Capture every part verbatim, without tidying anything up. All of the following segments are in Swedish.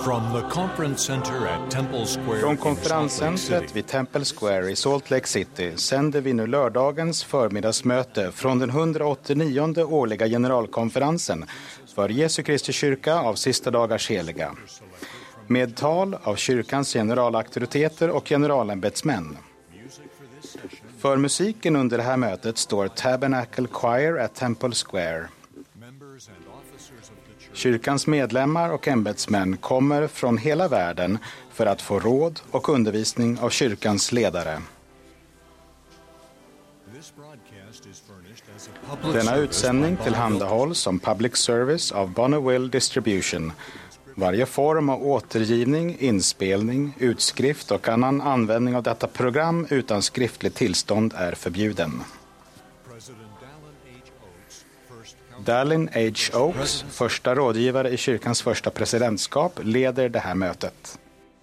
Från konferenscentret vid Temple Square i Salt Lake City sänder vi nu lördagens förmiddagsmöte från den hundraåttionionde årliga generalkonferensen för Jesu Kristi kyrka av sista dagars heliga. Med tal av kyrkans generalauktoriteter och generalämbetsmän. För musiken under det här mötet står Tabernacle Choir at Temple Square. Kyrkans medlemmar och ämbetsmän kommer från hela världen för att få råd och undervisning av kyrkans ledare. Denna utsändning tillhandahålls som public service av Bonneville Distribution. Varje form av återgivning, inspelning, utskrift och annan användning av detta program utan skriftligt tillstånd är förbjuden. Dallin H. Oaks, första rådgivare i kyrkans första presidentskap, leder det här mötet.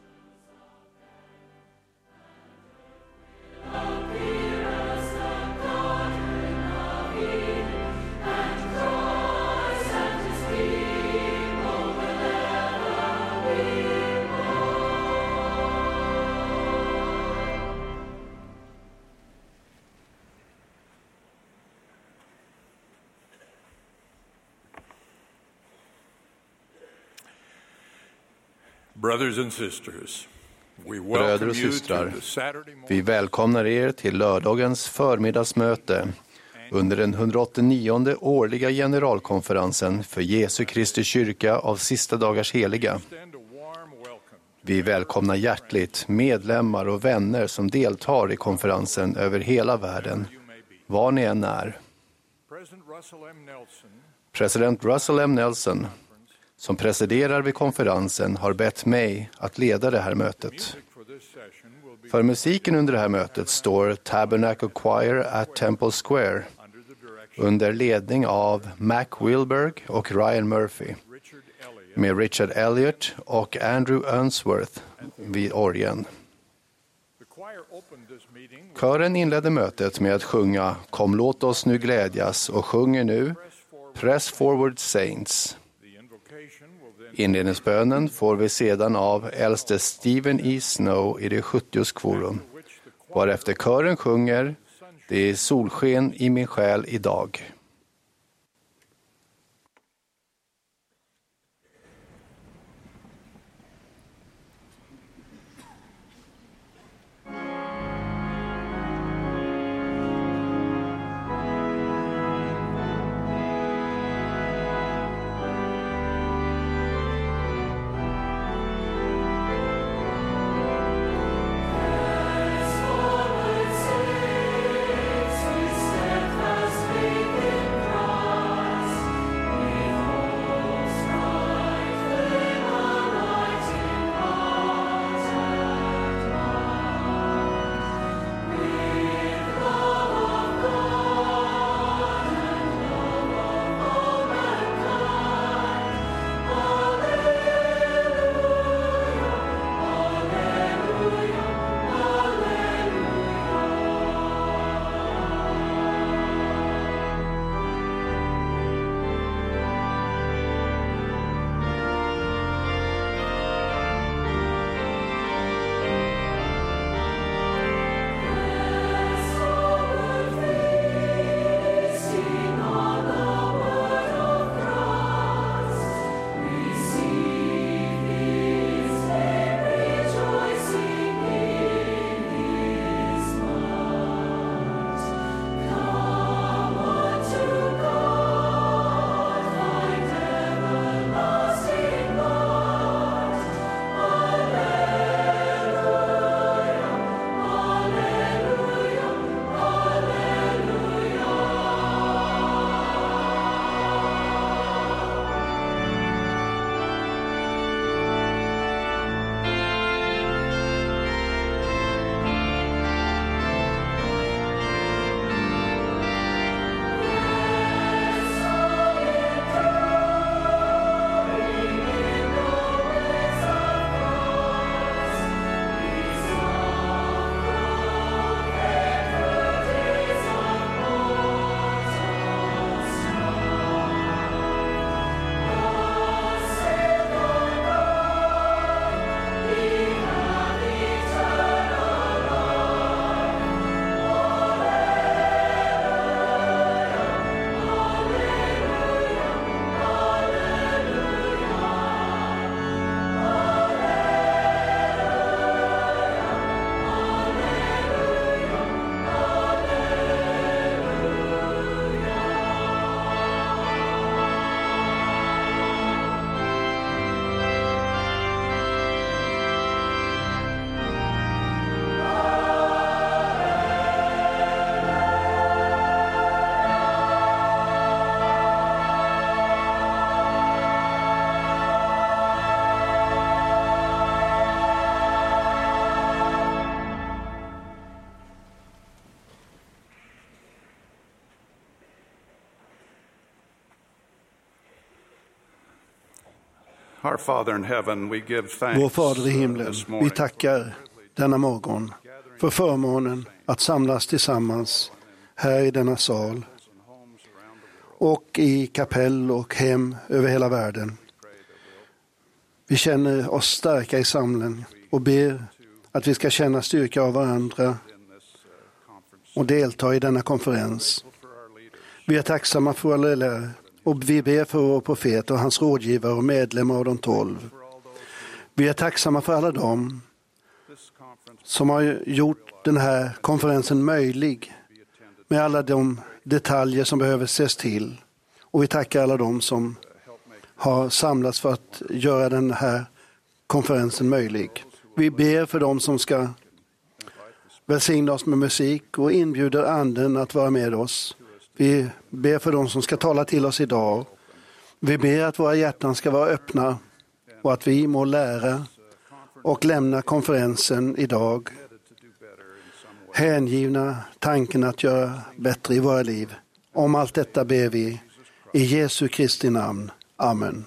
Brothers and sisters, we Bröder welcome och you to systrar, the Saturday morning. vi välkomnar er till lördagens förmiddagsmöte under den hundraåttionionde årliga generalkonferensen för Jesu Kristi kyrka av sista dagars heliga. Vi välkomnar hjärtligt medlemmar och vänner som deltar i konferensen över hela världen, var ni än är. President Russell M. Nelson, som presiderar vid konferensen, har bett mig att leda det här mötet. För musiken under det här mötet står Tabernacle Choir at Temple Square under ledning av Mac Wilberg och Ryan Murphy, med Richard Elliott och Andrew Unsworth vid orgeln. Kören inledde mötet med att sjunga Kom låt oss nu glädjas och sjunger nu Press Forward Saints. Inledningsbönen får vi sedan av äldste Stephen E. Snow i det sjuttios kvorum, varefter kören sjunger Det är solsken i min själ idag. Steadfast faith in Our Father in heaven, we give thanks Vår Fader i himlen, this vi morning tackar denna morgon för förmånen att samlas tillsammans här i denna sal och i kapell och hem över hela världen. Vi känner oss starka i samlingen och ber att vi ska känna styrka av varandra och delta i denna konferens. Vi är tacksamma för våra ledare och vi ber för vår profet och hans rådgivare och medlemmar av de tolv. Vi är tacksamma för alla dem som har gjort den här konferensen möjlig med alla de detaljer som behöver ses till. Och vi tackar alla dem som har samlats för att göra den här konferensen möjlig. Vi ber för dem som ska välsigna oss med musik och inbjuder anden att vara med oss. Vi ber för dem som ska tala till oss idag. Vi ber att våra hjärtan ska vara öppna och att vi må lära och lämna konferensen idag hängivna tanken att göra bättre i våra liv. Om allt detta ber vi i Jesu Kristi namn. Amen.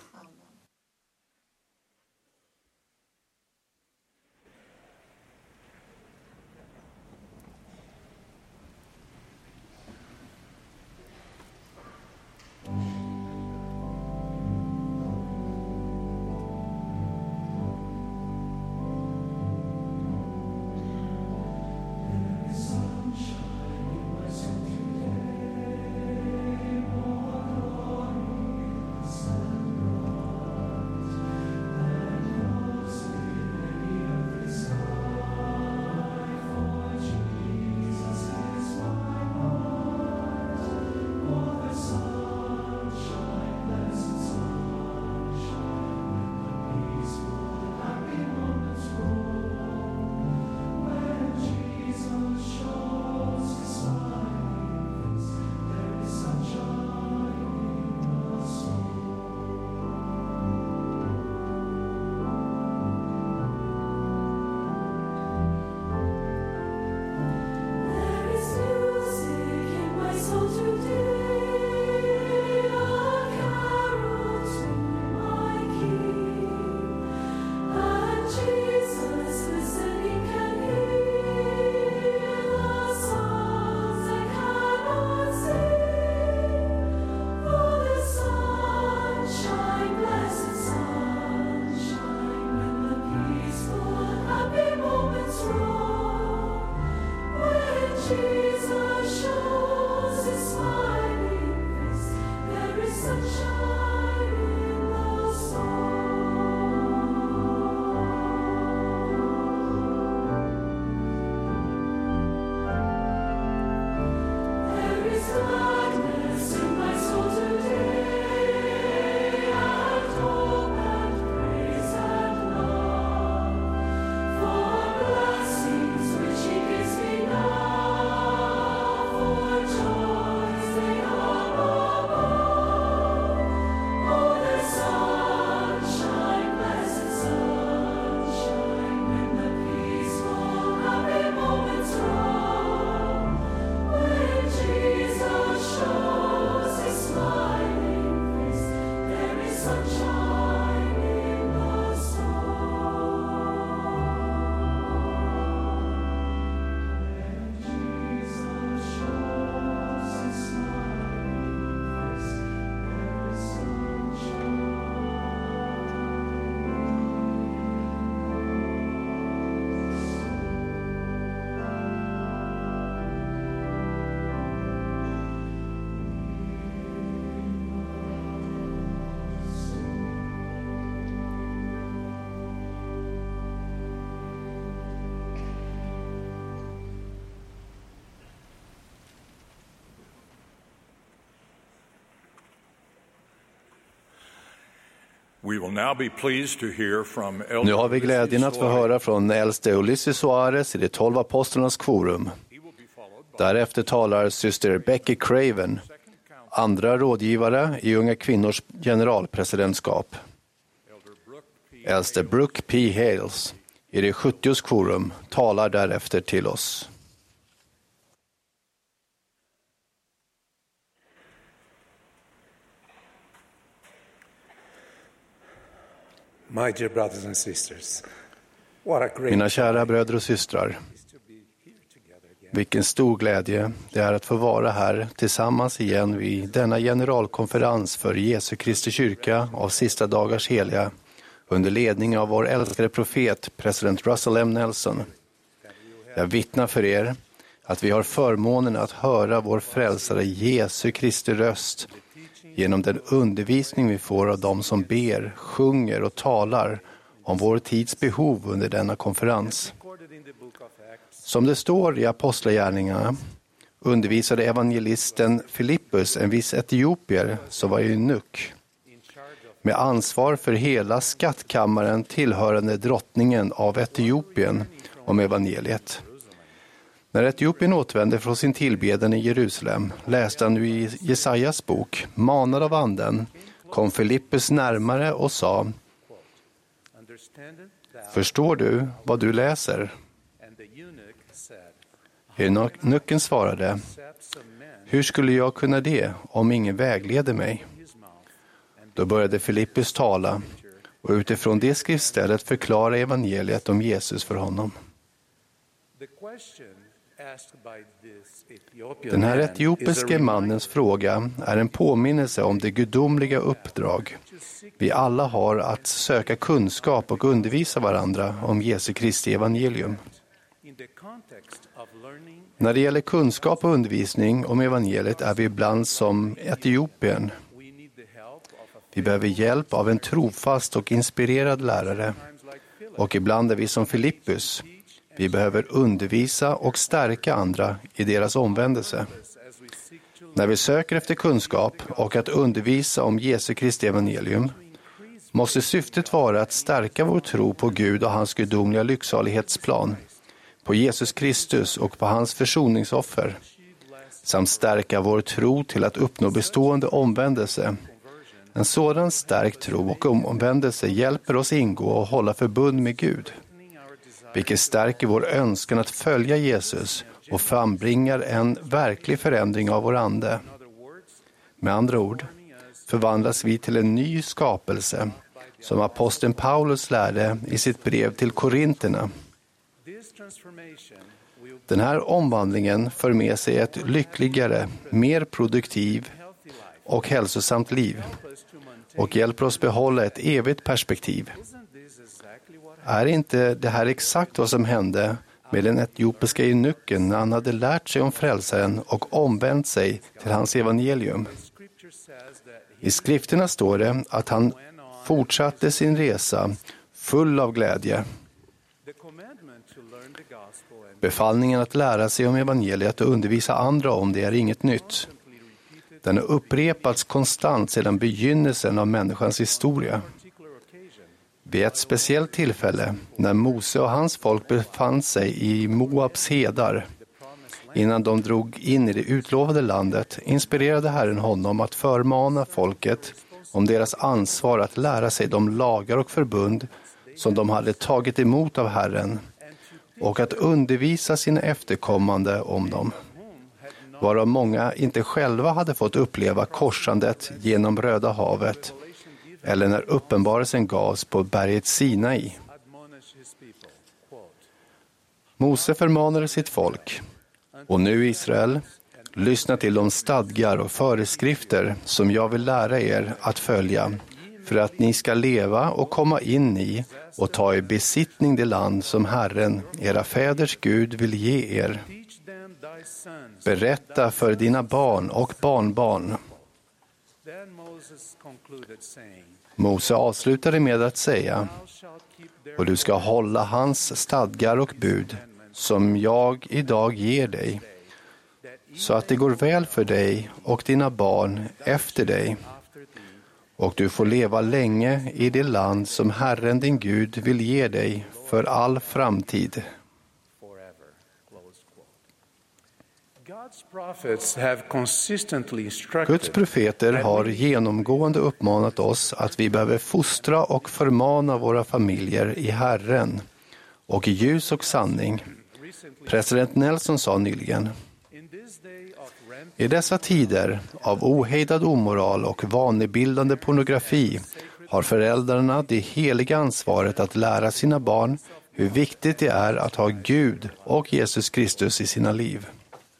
Nu har vi glädjen att få höra från äldste Ulysses Soares i de tolv apostlarnas quorum. Därefter talar syster Becky Craven, andra rådgivare i Unga kvinnors generalpresidentskap. Äldste Brooke P. Hales i det sjuttios quorum talar därefter till oss. My dear brothers and sisters, what a great Mina kära bröder och systrar, vilken stor glädje det är att få vara här tillsammans igen vid denna generalkonferens för Jesu Kristi kyrka av sista dagars heliga under ledning av vår älskade profet, president Russell M. Nelson. Jag vittnar för er att vi har förmånen att höra vår frälsare Jesu Kristi röst genom den undervisning vi får av dem som ber, sjunger och talar om vår tids behov under denna konferens. Som det står i Apostlagärningarna undervisade evangelisten Filippus en viss etiopier som var eunuck med ansvar för hela skattkammaren tillhörande drottningen av Etiopien om evangeliet. När Etiopien återvände från sin tillbedjan i Jerusalem läste han nu i Jesajas bok, manad av anden, kom Filippus närmare och sa: Förstår du vad du läser? Eunucken svarade: Hur skulle jag kunna det om ingen vägleder mig? Då började Filippus tala och utifrån det skriftstället förklara evangeliet om Jesus för honom. Den här etiopiske mannens fråga är en påminnelse om det gudomliga uppdrag vi alla har att söka kunskap och undervisa varandra om Jesu Kristi evangelium. När det gäller kunskap och undervisning om evangeliet är vi ibland som Etiopien. Vi behöver hjälp av en trofast och inspirerad lärare. Och ibland är vi som Filippus. Vi behöver undervisa och stärka andra i deras omvändelse. När vi söker efter kunskap och att undervisa om Jesu Kristi evangelium måste syftet vara att stärka vår tro på Gud och hans gudomliga lycksalighetsplan, på Jesus Kristus och på hans försoningsoffer, samt stärka vår tro till att uppnå bestående omvändelse. En sådan stark tro och omvändelse hjälper oss ingå och hålla förbund med Gud, vilket stärker vår önskan att följa Jesus och frambringar en verklig förändring av vår ande. Med andra ord förvandlas vi till en ny skapelse, som aposteln Paulus lärde i sitt brev till Korinterna. Den här omvandlingen för med sig ett lyckligare, mer produktiv och hälsosamt liv och hjälper oss behålla ett evigt perspektiv. Är inte det här exakt vad som hände med den etiopiska eunucken när han hade lärt sig om frälsaren och omvänt sig till hans evangelium? I skrifterna står det att han fortsatte sin resa full av glädje. Befallningen att lära sig om evangeliet och undervisa andra om det är inget nytt. Den har upprepats konstant sedan begynnelsen av människans historia. Vid ett speciellt tillfälle, när Mose och hans folk befann sig i Moabs hedar, innan de drog in i det utlovade landet, inspirerade Herren honom att förmana folket om deras ansvar att lära sig de lagar och förbund som de hade tagit emot av Herren och att undervisa sina efterkommande om dem, varav många inte själva hade fått uppleva korsandet genom Röda havet eller när uppenbarelsen gavs på berget Sinai. Mose förmanade sitt folk: Och nu Israel, lyssna till de stadgar och föreskrifter som jag vill lära er att följa, för att ni ska leva och komma in i och ta i besittning det land som Herren, era fäders Gud, vill ge er. Berätta för dina barn och barnbarn. Mose avslutade med att säga: Och du ska hålla hans stadgar och bud som jag idag ger dig, så att det går väl för dig och dina barn efter dig, och du får leva länge i det land som Herren din Gud vill ge dig för all framtid. Guds profeter har genomgående uppmanat oss att vi behöver fostra och förmana våra familjer i Herren och i ljus och sanning. President Nelson sa nyligen: I dessa tider av ohejdad omoral och vanebildande pornografi har föräldrarna det heliga ansvaret att lära sina barn hur viktigt det är att ha Gud och Jesus Kristus i sina liv.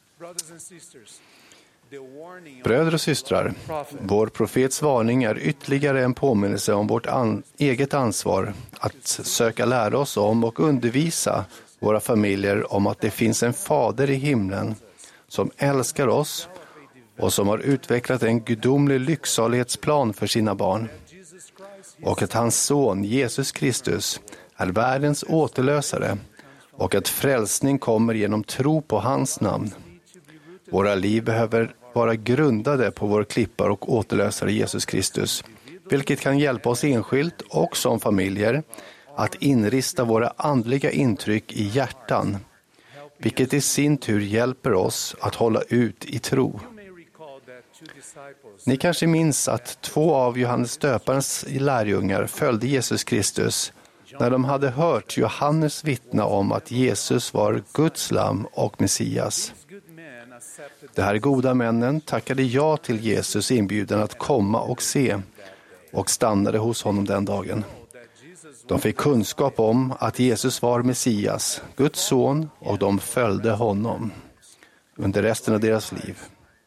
Bröder och systrar, vår profets varning är ytterligare en påminnelse om vårt an- eget ansvar att söka lära oss om och undervisa våra familjer om att det finns en fader i himlen som älskar oss och som har utvecklat en gudomlig lycksalighetsplan för sina barn. Och att hans son Jesus Kristus är världens återlösare och att frälsning kommer genom tro på hans namn. Våra liv behöver vara grundade på vår klippare och återlösare Jesus Kristus, vilket kan hjälpa oss enskilt och som familjer att inrista våra andliga intryck i hjärtan, vilket i sin tur hjälper oss att hålla ut i tro. Ni kanske minns att två av Johannes döparens lärjungar följde Jesus Kristus när de hade hört Johannes vittna om att Jesus var Guds lamm och Messias. De här goda männen tackade ja till Jesus inbjudan att komma och se och stannade hos honom den dagen. De fick kunskap om att Jesus var Messias, Guds son, och de följde honom under resten av deras liv.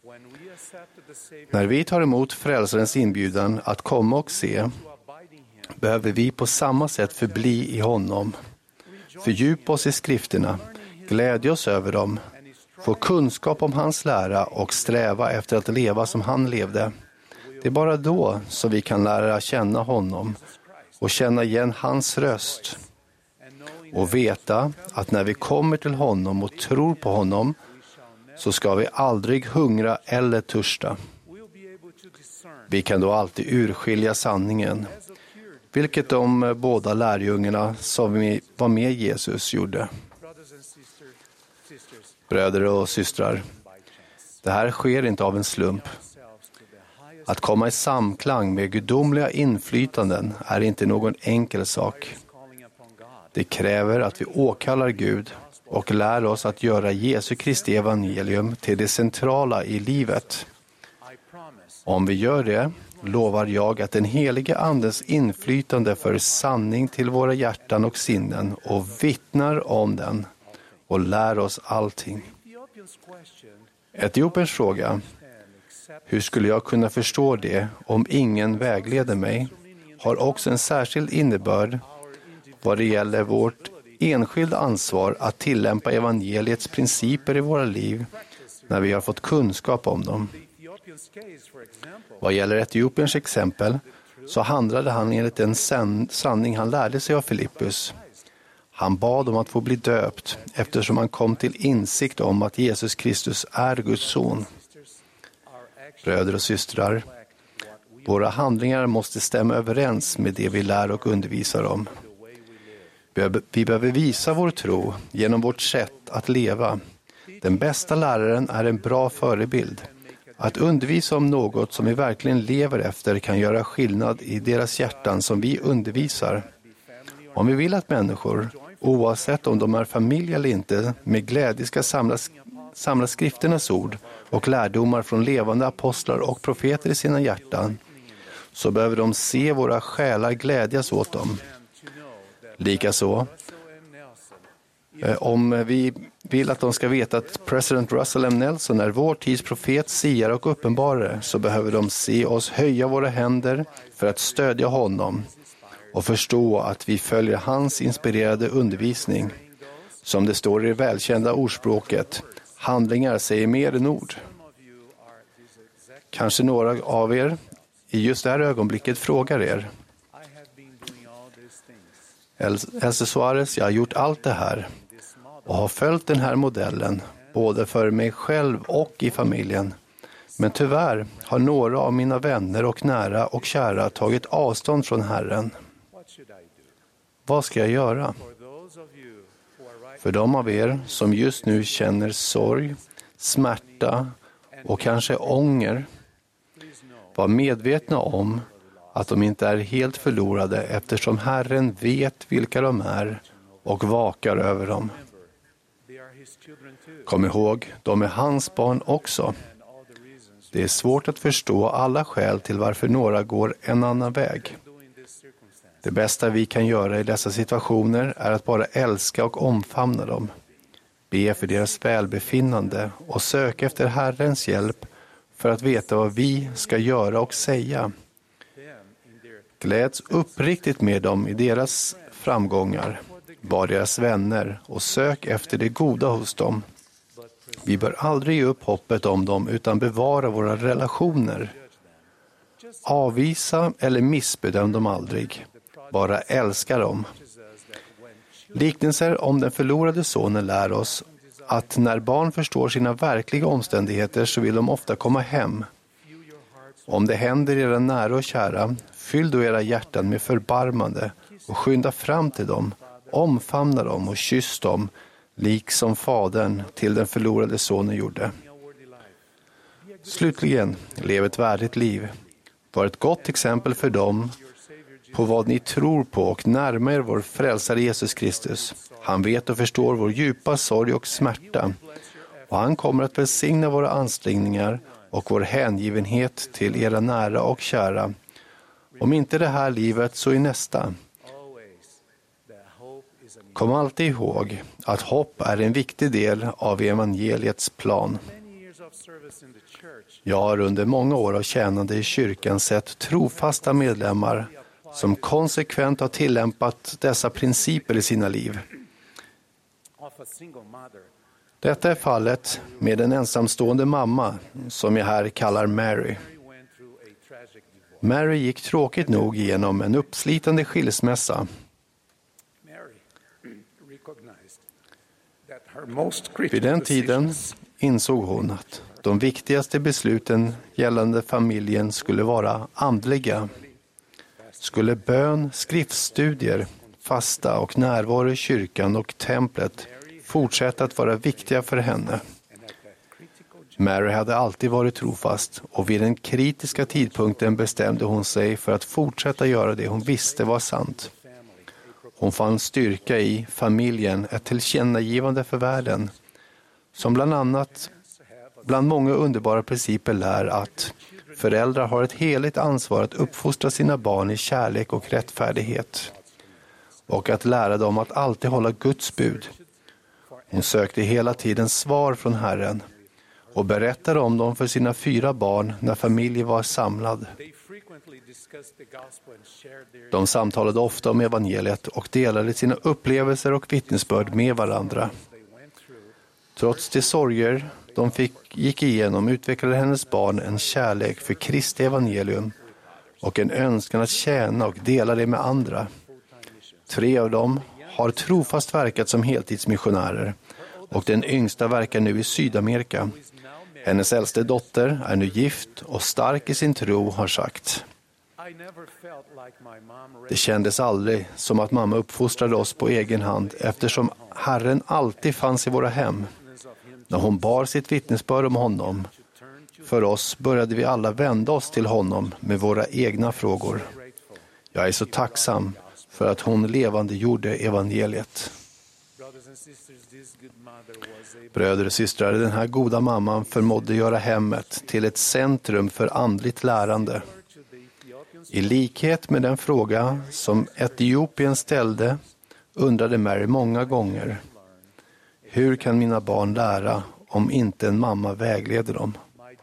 När vi tar emot frälsarens inbjudan att komma och se, behöver vi på samma sätt förbli i honom. Fördjupa oss i skrifterna, glädja oss över dem, få kunskap om hans lära och sträva efter att leva som han levde. Det är bara då som vi kan lära känna honom och känna igen hans röst. Och veta att när vi kommer till honom och tror på honom så ska vi aldrig hungra eller törsta. Vi kan då alltid urskilja sanningen, vilket de båda lärjungarna som var med Jesus gjorde. Bröder och systrar, det här sker inte av en slump. Att komma i samklang med gudomliga inflytanden är inte någon enkel sak. Det kräver att vi åkallar Gud och lär oss att göra Jesu Kristi evangelium till det centrala i livet. Om vi gör det, lovar jag att den heliga andens inflytande för sanning till våra hjärtan och sinnen och vittnar om den och lär oss allting. Etiopiens fråga, hur skulle jag kunna förstå det om ingen vägleder mig, har också en särskild innebörd vad det gäller vårt enskilda ansvar att tillämpa evangeliets principer i våra liv när vi har fått kunskap om dem. Vad gäller Etiopiens exempel så handlade han enligt den sanning han lärde sig av Filippus. Han bad om att få bli döpt eftersom han kom till insikt om att Jesus Kristus är Guds son. Bröder och systrar, våra handlingar måste stämma överens med det vi lär och undervisar om. Vi behöver visa vår tro genom vårt sätt att leva. Den bästa läraren är en bra förebild. Att undervisa om något som vi verkligen lever efter kan göra skillnad i deras hjärtan som vi undervisar. Om vi vill att människor, oavsett om de är familj eller inte, med glädje ska samla, samla skrifternas ord och lärdomar från levande apostlar och profeter i sina hjärtan, så behöver de se våra själar glädjas åt dem. Likaså, om vi vill att de ska veta att president Russell M. Nelson är vår tids profet, siare och uppenbarare, så behöver de se oss höja våra händer för att stödja honom och förstå att vi följer hans inspirerade undervisning. Som det står i det välkända ordspråket, handlingar säger mer än ord. Kanske några av er i just det här ögonblicket frågar er: Elsa Suarez, jag har gjort allt det här och har följt den här modellen både för mig själv och i familjen. Men tyvärr har några av mina vänner och nära och kära tagit avstånd från Herren. Vad ska jag göra? För de av er som just nu känner sorg, smärta och kanske ånger, var medvetna om att de inte är helt förlorade eftersom Herren vet vilka de är och vakar över dem. Kom ihåg, de är hans barn också. Det är svårt att förstå alla skäl till varför några går en annan väg. Det bästa vi kan göra i dessa situationer är att bara älska och omfamna dem. Be för deras välbefinnande och söka efter Herrens hjälp för att veta vad vi ska göra och säga. Gläds uppriktigt med dem i deras framgångar. Var deras vänner och sök efter det goda hos dem. Vi bör aldrig ge upp hoppet om dem utan bevara våra relationer. Avvisa eller missbedöm dem aldrig. Bara älska dem. Liknelser om den förlorade sonen lär oss att när barn förstår sina verkliga omständigheter så vill de ofta komma hem. Om det händer era nära och kära, fyll då era hjärtan med förbarmande och skynda fram till dem, omfamna dem och kyss dem, liksom fadern till den förlorade sonen gjorde. Slutligen, lev ett värdigt liv. Var ett gott exempel för dem på vad ni tror på och närma er vår frälsare Jesus Kristus. Han vet och förstår vår djupa sorg och smärta. Och han kommer att välsigna våra ansträngningar och vår hängivenhet till era nära och kära. Om inte det här livet så i nästa. Kom alltid ihåg att hopp är en viktig del av evangeliets plan. Jag har under många år av tjänande i kyrkan sett trofasta medlemmar som konsekvent har tillämpat dessa principer i sina liv. Detta är fallet med en ensamstående mamma som jag här kallar Mary. Mary gick tråkigt nog igenom en uppslitande skilsmässa. Vid den tiden insåg hon att de viktigaste besluten gällande familjen skulle vara andliga. Skulle bön, skriftstudier, fasta och närvaro i kyrkan och templet fortsätta att vara viktiga för henne. Mary hade alltid varit trofast och vid den kritiska tidpunkten bestämde hon sig för att fortsätta göra det hon visste var sant. Hon fann styrka i familjen, ett tillkännagivande för världen, som bland annat bland många underbara principer lär att föräldrar har ett heligt ansvar att uppfostra sina barn i kärlek och rättfärdighet och att lära dem att alltid hålla Guds bud. Hon sökte hela tiden svar från Herren och berättade om dem för sina fyra barn när familjen var samlad. De samtalade ofta om evangeliet och delade sina upplevelser och vittnesbörd med varandra. Trots de sorger de fick, gick igenom utvecklade hennes barn en kärlek för Kristi evangelium och en önskan att tjäna och dela det med andra. Tre av dem har trofast verkat som heltidsmissionärer och den yngsta verkar nu i Sydamerika. Hennes äldste dotter är nu gift och stark i sin tro har sagt: det kändes aldrig som att mamma uppfostrade oss på egen hand eftersom Herren alltid fanns i våra hem. När hon bar sitt vittnesbörd om honom, för oss började vi alla vända oss till honom med våra egna frågor. Jag är så tacksam för att hon levande gjorde evangeliet. Bröder och systrar, den här goda mamman förmådde göra hemmet till ett centrum för andligt lärande. I likhet med den fråga som Etiopien ställde undrade Mary många gånger: hur kan mina barn lära om inte en mamma vägleder dem?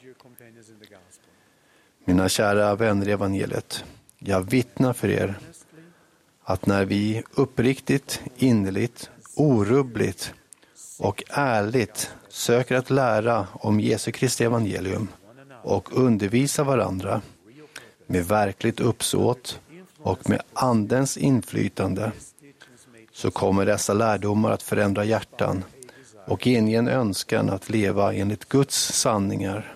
Mina kära vänner i evangeliet, jag vittnar för er att när vi uppriktigt, innerligt, orubbligt och ärligt söker att lära om Jesu Kristi evangelium och undervisa varandra med verkligt uppsåt och med andens inflytande, så kommer dessa lärdomar att förändra hjärtan och inge en önskan att leva enligt Guds sanningar.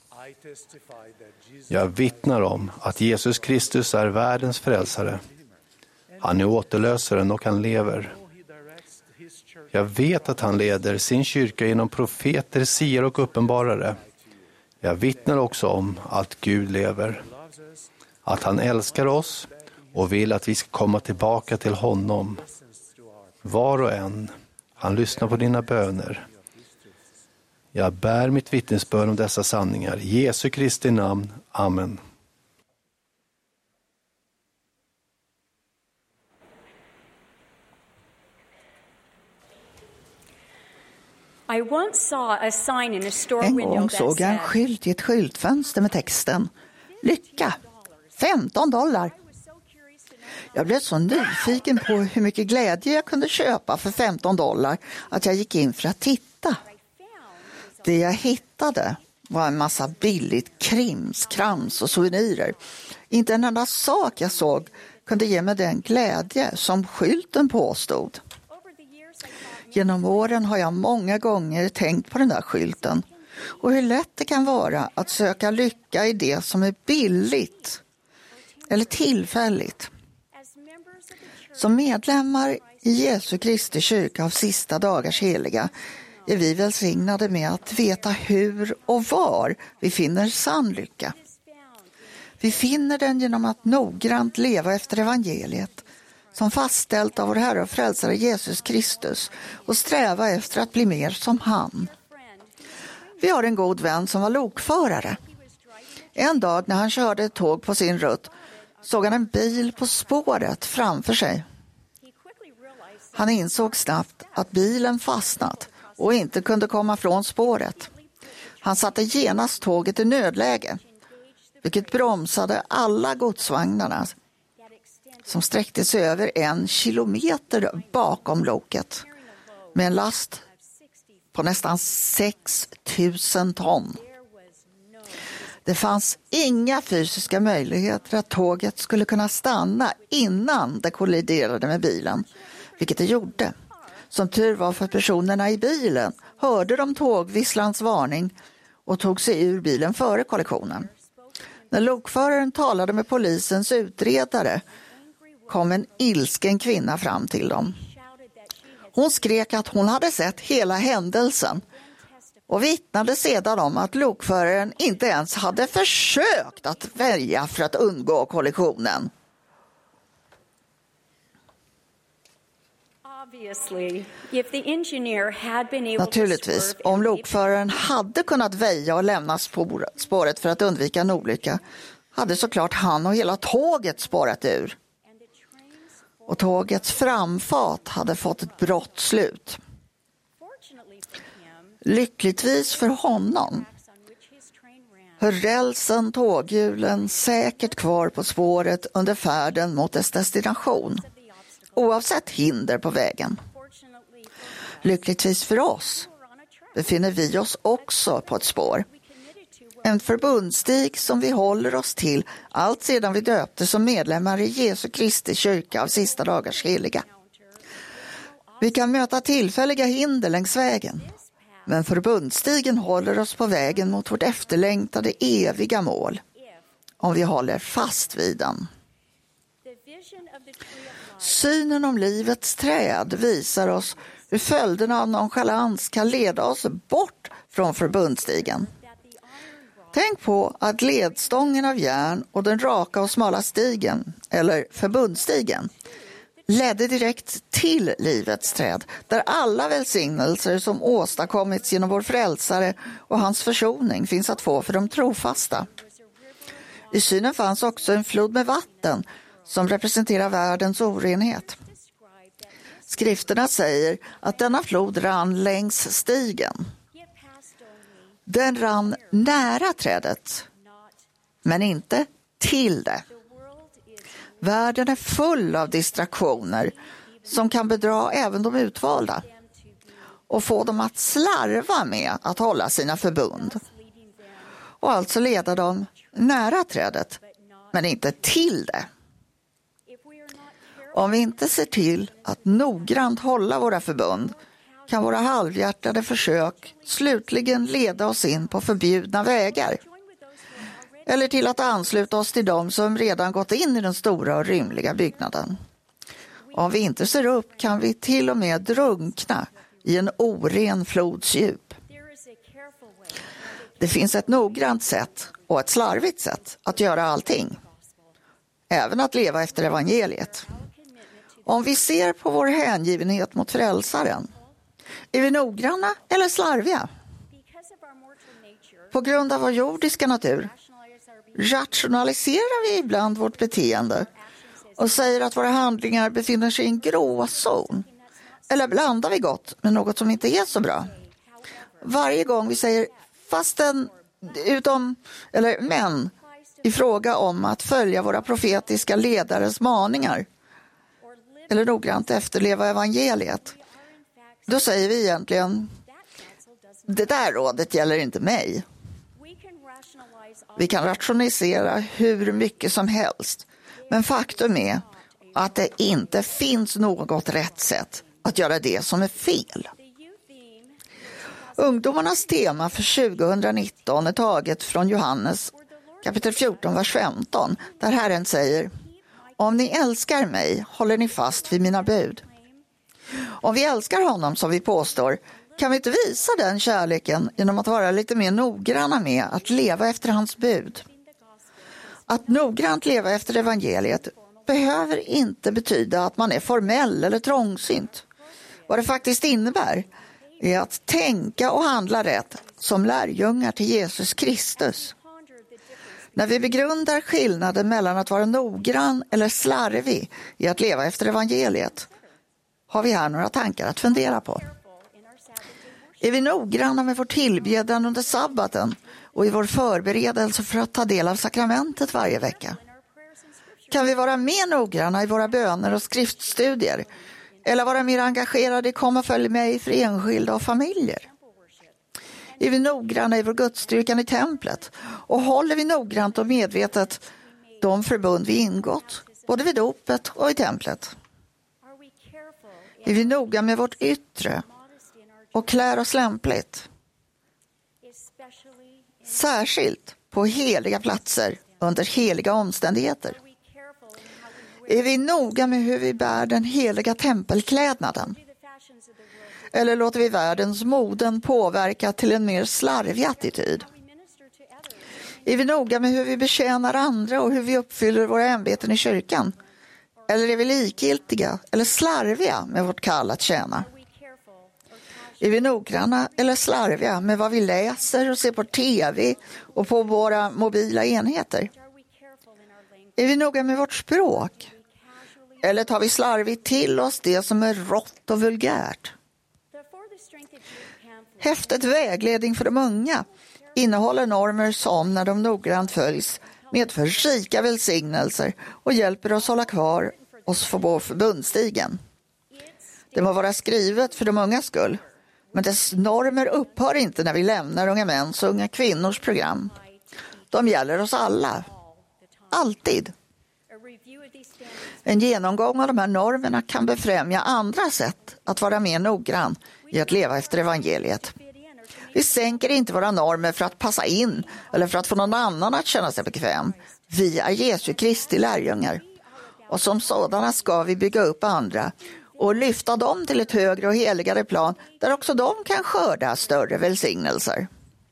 Jag vittnar om att Jesus Kristus är världens frälsare. Han är återlösaren och han lever. Jag vet att han leder sin kyrka genom profeter, siar och uppenbarare. Jag vittnar också om att Gud lever. Att han älskar oss och vill att vi ska komma tillbaka till honom. Var och en, han lyssnar på dina böner. Jag bär mitt vittnesbörd om dessa sanningar. I Jesu Kristi namn. Amen. En gång såg jag en skylt i ett skyltfönster med texten Lycka, femton dollar. Jag blev så nyfiken på hur mycket glädje jag kunde köpa för femton dollar att jag gick in för att titta. Det jag hittade var en massa billigt krims, krams och souvenirer. Inte en enda sak jag såg kunde ge mig den glädje som skylten påstod. Genom åren har jag många gånger tänkt på den där skylten och hur lätt det kan vara att söka lycka i det som är billigt eller tillfälligt. Som medlemmar i Jesu Kristi kyrka av sista dagars heliga är vi välsignade med att veta hur och var vi finner sann lycka. Vi finner den genom att noggrant leva efter evangeliet som fastställt av vår Herre och frälsare Jesus Kristus och sträva efter att bli mer som han. Vi har en god vän som var lokförare. En dag när han körde ett tåg på sin rutt såg han en bil på spåret framför sig. Han insåg snabbt att bilen fastnat och inte kunde komma från spåret. Han satte genast tåget i nödläge, vilket bromsade alla godsvagnarna som sträckte sig över en kilometer bakom loket med en last på nästan sex tusen ton. Det fanns inga fysiska möjligheter att tåget skulle kunna stanna innan det kolliderade med bilen, vilket det gjorde. Som tur var för personerna i bilen hörde de tågvisslans varning och tog sig ur bilen före kollisionen. När lokföraren talade med polisens utredare kom en ilsken kvinna fram till dem. Hon skrek att hon hade sett hela händelsen och vittnade sedan om att lokföraren inte ens hade försökt att välja för att undgå kollisionen. Naturligtvis, om lokföraren hade kunnat väja och lämna spåret för att undvika en olycka hade såklart han och hela tåget spårat ur. Och tågets framfart hade fått ett brått slut. Lyckligtvis för honom höll rälsen tåghjulen säkert kvar på spåret under färden mot dess destination, oavsett hinder på vägen. Lyckligtvis för oss befinner vi oss också på ett spår. En förbundsstig som vi håller oss till allt sedan vi döpte som medlemmar i Jesu Kristi kyrka av sista dagars heliga. Vi kan möta tillfälliga hinder längs vägen, men förbundsstigen håller oss på vägen mot vårt efterlängtade eviga mål, om vi håller fast vid den. Synen om livets träd visar oss hur följderna av nonchalans kan leda oss bort från förbundsstigen. Tänk på att ledstången av järn och den raka och smala stigen, eller förbundsstigen, ledde direkt till livets träd, där alla välsignelser som åstadkommits genom vår frälsare och hans försoning finns att få för de trofasta. I synen fanns också en flod med vatten som representerar världens orenhet. Skrifterna säger att denna flod rann längs stigen. Den rann nära trädet, men inte till det. Världen är full av distraktioner som kan bedra även de utvalda och få dem att slarva med att hålla sina förbund. Och alltså leda dem nära trädet, men inte till det. Om vi inte ser till att noggrant hålla våra förbund kan våra halvhjärtade försök slutligen leda oss in på förbjudna vägar. Eller till att ansluta oss till dem som redan gått in i den stora och rymliga byggnaden. Om vi inte ser upp kan vi till och med drunkna i en oren flods djup. Det finns ett noggrant sätt och ett slarvigt sätt att göra allting. Även att leva efter evangeliet. Om vi ser på vår hängivenhet mot frälsaren, är vi noggranna eller slarviga? På grund av vår jordiska natur rationaliserar vi ibland vårt beteende och säger att våra handlingar befinner sig i en gråzon. Eller blandar vi gott med något som inte är så bra? Varje gång vi säger fastän utom, eller men, i fråga om att följa våra profetiska ledares maningar eller noggrant efterleva evangeliet, då säger vi egentligen, det där rådet gäller inte mig. Vi kan rationalisera hur mycket som helst, men faktum är att det inte finns något rätt sätt att göra det som är fel. Ungdomarnas tema för tjugonitton är taget från Johannes kapitel fjorton, vers femton, där Herren säger: om ni älskar mig håller ni fast vid mina bud. Om vi älskar honom som vi påstår, kan vi inte visa den kärleken genom att vara lite mer noggranna med att leva efter hans bud. Att noggrant leva efter evangeliet behöver inte betyda att man är formell eller trångsynt. Vad det faktiskt innebär är att tänka och handla rätt som lärjungar till Jesus Kristus. När vi begrundar skillnaden mellan att vara noggrann eller slarvig i att leva efter evangeliet, har vi här några tankar att fundera på. Är vi noggranna med vår tillbedjan under sabbaten och i vår förberedelse för att ta del av sakramentet varje vecka? Kan vi vara mer noggranna i våra böner och skriftstudier eller vara mer engagerade i kom och följ mig för enskilda och familjer? Är vi noggranna i vår gudstyrkan i templet och håller vi noggrant och medvetet de förbund vi ingått, både vid dopet och i templet? Är vi noga med vårt yttre och klär oss lämpligt? Särskilt på heliga platser under heliga omständigheter. Är vi noga med hur vi bär den heliga tempelklädnaden? Eller låter vi världens moden påverka till en mer slarvig attityd? Är vi noga med hur vi betjänar andra och hur vi uppfyller våra ämbeten i kyrkan? Eller är vi likgiltiga eller slarviga med vårt kall att tjäna? Är vi noggranna eller slarviga med vad vi läser och ser på tv och på våra mobila enheter? Är vi noga med vårt språk? Eller tar vi slarvigt till oss det som är rått och vulgärt? Häftet Vägledning för de unga innehåller normer som, när de noggrant följs, medför rika välsignelser och hjälper oss hålla kvar oss på förbundstigen. Det må vara skrivet för de ungas skull, men dess normer upphör inte när vi lämnar unga mäns och unga kvinnors program. De gäller oss alla. Alltid. En genomgång av de här normerna kan befrämja andra sätt att vara mer noggrann i att leva efter evangeliet. Vi sänker inte våra normer för att passa in eller för att få någon annan att känna sig bekväm. Vi är Jesu Kristi lärjungar. Och som sådana ska vi bygga upp andra och lyfta dem till ett högre och heligare plan där också de kan skörda större välsignelser.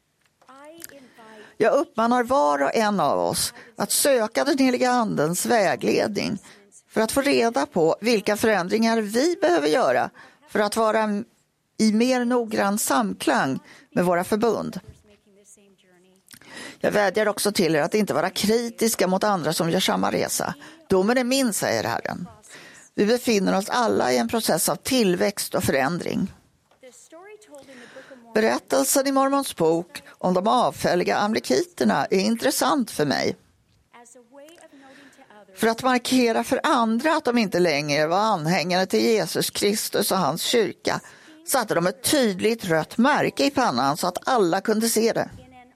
Jag uppmanar var och en av oss att söka den heliga andens vägledning för att få reda på vilka förändringar vi behöver göra för att vara i mer noggrann samklang med våra förbund. Jag vädjar också till er att inte vara kritiska mot andra som gör samma resa. Domen är min, säger Herren. Vi befinner oss alla i en process av tillväxt och förändring. Berättelsen i Mormons bok om de avfälliga amlikiterna är intressant för mig. För att markera för andra att de inte längre var anhängare till Jesus Kristus och hans kyrka satte de ett tydligt rött märke i pannan så att alla kunde se det.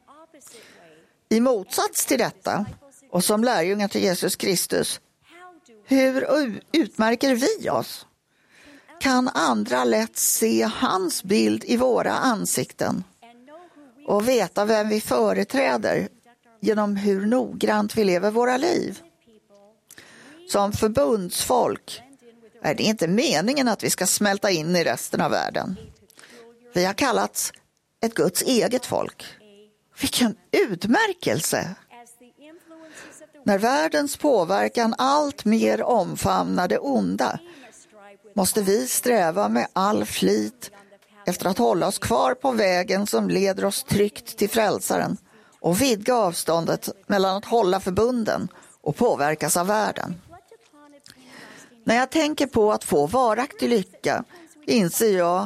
I motsats till detta, och som lärjungar till Jesus Kristus, hur utmärker vi oss? Kan andra lätt se hans bild i våra ansikten och veta vem vi företräder genom hur noggrant vi lever våra liv? Som förbundsfolk är det inte meningen att vi ska smälta in i resten av världen. Vi har kallats ett Guds eget folk. Vilken utmärkelse! När världens påverkan allt mer omfamnar det onda måste vi sträva med all flit efter att hålla oss kvar på vägen som leder oss tryggt till frälsaren och vidga avståndet mellan att hålla förbunden och påverkas av världen. När jag tänker på att få varaktig lycka inser jag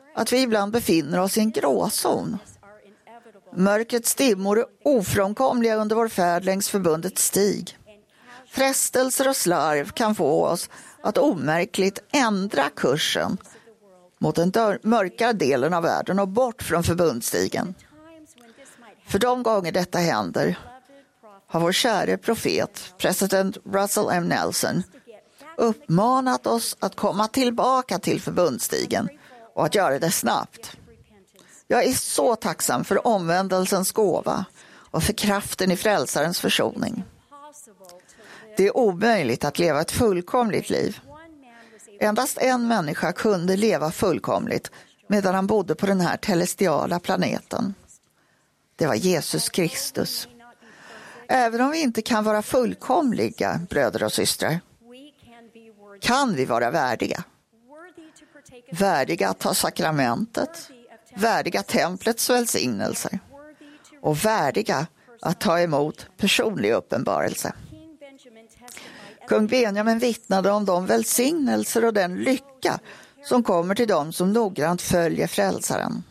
att vi ibland befinner oss i en gråzon. Mörkrets dimmor är ofrånkomliga under vår färd längs förbundets stig. Frestelser och slarv kan få oss att omärkligt ändra kursen mot den mörkare delen av världen och bort från förbundsstigen. För de gånger detta händer har vår käre profet, president Russell M. Nelson, uppmanat oss att komma tillbaka till förbundsstigen och att göra det snabbt. Jag är så tacksam för omvändelsens gåva och för kraften i frälsarens försoning. Det är omöjligt att leva ett fullkomligt liv. Endast en människa kunde leva fullkomligt medan han bodde på den här celestiala planeten. Det var Jesus Kristus. Även om vi inte kan vara fullkomliga, bröder och systrar, kan vi vara värdiga. Värdiga att ta sakramentet, värdiga templets välsignelser och värdiga att ta emot personlig uppenbarelse. Kung Benjamin vittnade om de välsignelser och den lycka som kommer till dem som noggrant följer frälsaren.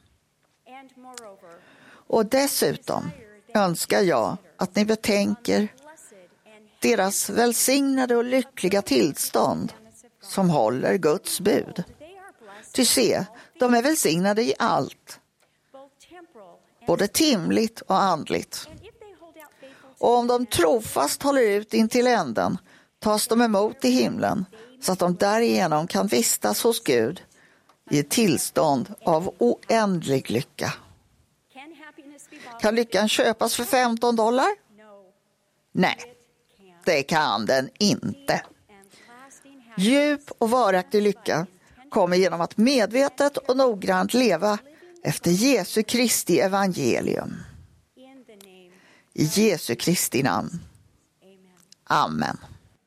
Och dessutom önskar jag att ni betänker deras välsignade och lyckliga tillstånd som håller Guds bud. Ty se, de är välsignade i allt, både timligt och andligt. Och om de trofast håller ut in till änden tas de emot i himlen så att de därigenom kan vistas hos Gud i ett tillstånd av oändlig lycka. Kan lyckan köpas för femton dollar? Nej, det kan den inte. Djup och varaktig lycka kommer genom att medvetet och noggrant leva efter Jesu Kristi evangelium. I Jesu Kristi namn. Amen.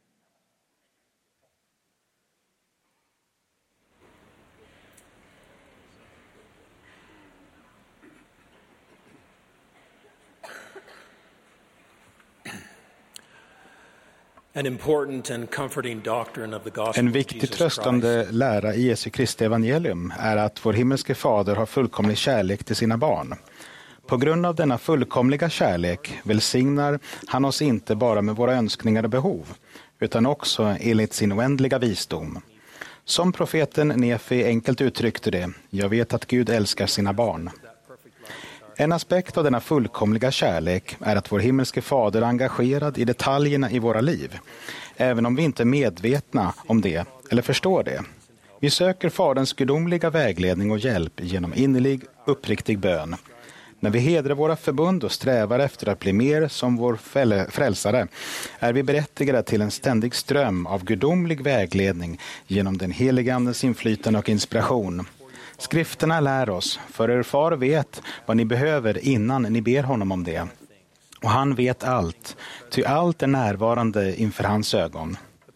En viktig tröstande lära i Jesu Kristi evangelium är att vår himmelske fader har fullkomlig kärlek till sina barn. På grund av denna fullkomliga kärlek välsignar han oss inte bara med våra önskningar och behov, utan också enligt sin oändliga visdom. Som profeten Nefi enkelt uttryckte det, jag vet att Gud älskar sina barn. En aspekt av denna fullkomliga kärlek är att vår himmelske fader är engagerad i detaljerna i våra liv, även om vi inte är medvetna om det eller förstår det. Vi söker faderns gudomliga vägledning och hjälp genom innerlig, uppriktig bön. När vi hedrar våra förbund och strävar efter att bli mer som vår frälsare är vi berättigade till en ständig ström av gudomlig vägledning genom den heliga andens inflytande och inspiration. Skrifterna lär oss, för er far vet vad ni behöver innan ni ber honom om det. Och han vet allt, ty allt är närvarande inför hans ögon.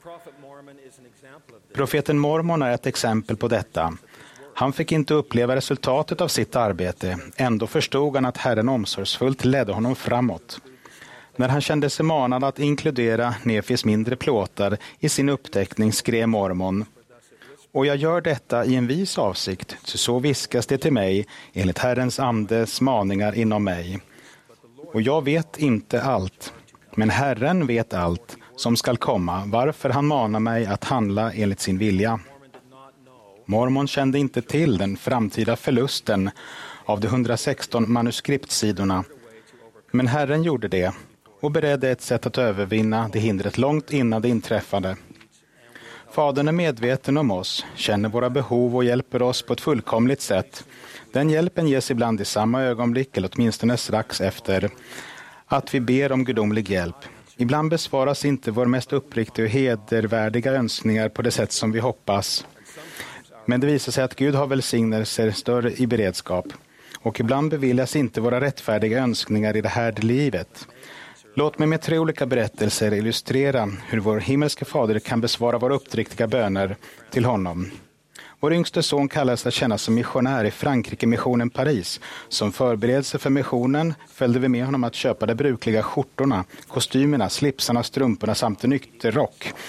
Profeten Mormon är ett exempel på detta. Han fick inte uppleva resultatet av sitt arbete, ändå förstod han att Herren omsorgsfullt ledde honom framåt. När han kände sig manad att inkludera Nefis mindre plåtar i sin uppteckning skrev Mormon: och jag gör detta i en vis avsikt, så, så viskas det till mig enligt Herrens andes maningar inom mig. Och jag vet inte allt, men Herren vet allt som skall komma, varför han manar mig att handla enligt sin vilja. Mormon kände inte till den framtida förlusten av de hundrasexton manuskriptsidorna, men Herren gjorde det och beredde ett sätt att övervinna det hindret långt innan det inträffade. Fadern är medveten om oss, känner våra behov och hjälper oss på ett fullkomligt sätt. Den hjälpen ges ibland i samma ögonblick eller åtminstone strax efter att vi ber om gudomlig hjälp. Ibland besvaras inte vår mest uppriktiga och hedervärdiga önskningar på det sätt som vi hoppas. Men det visar sig att Gud har välsignelser större i beredskap. Och ibland beviljas inte våra rättfärdiga önskningar i det här livet. Låt mig med tre olika berättelser illustrera hur vår himmelska fader kan besvara våra uppriktiga böner till honom. Vår yngste son kallades att tjäna som missionär i Frankrike-missionen Paris. Som förberedelse för missionen följde vi med honom att köpa de brukliga skjortorna, kostymerna, slipsarna, strumporna samt en nykterrock.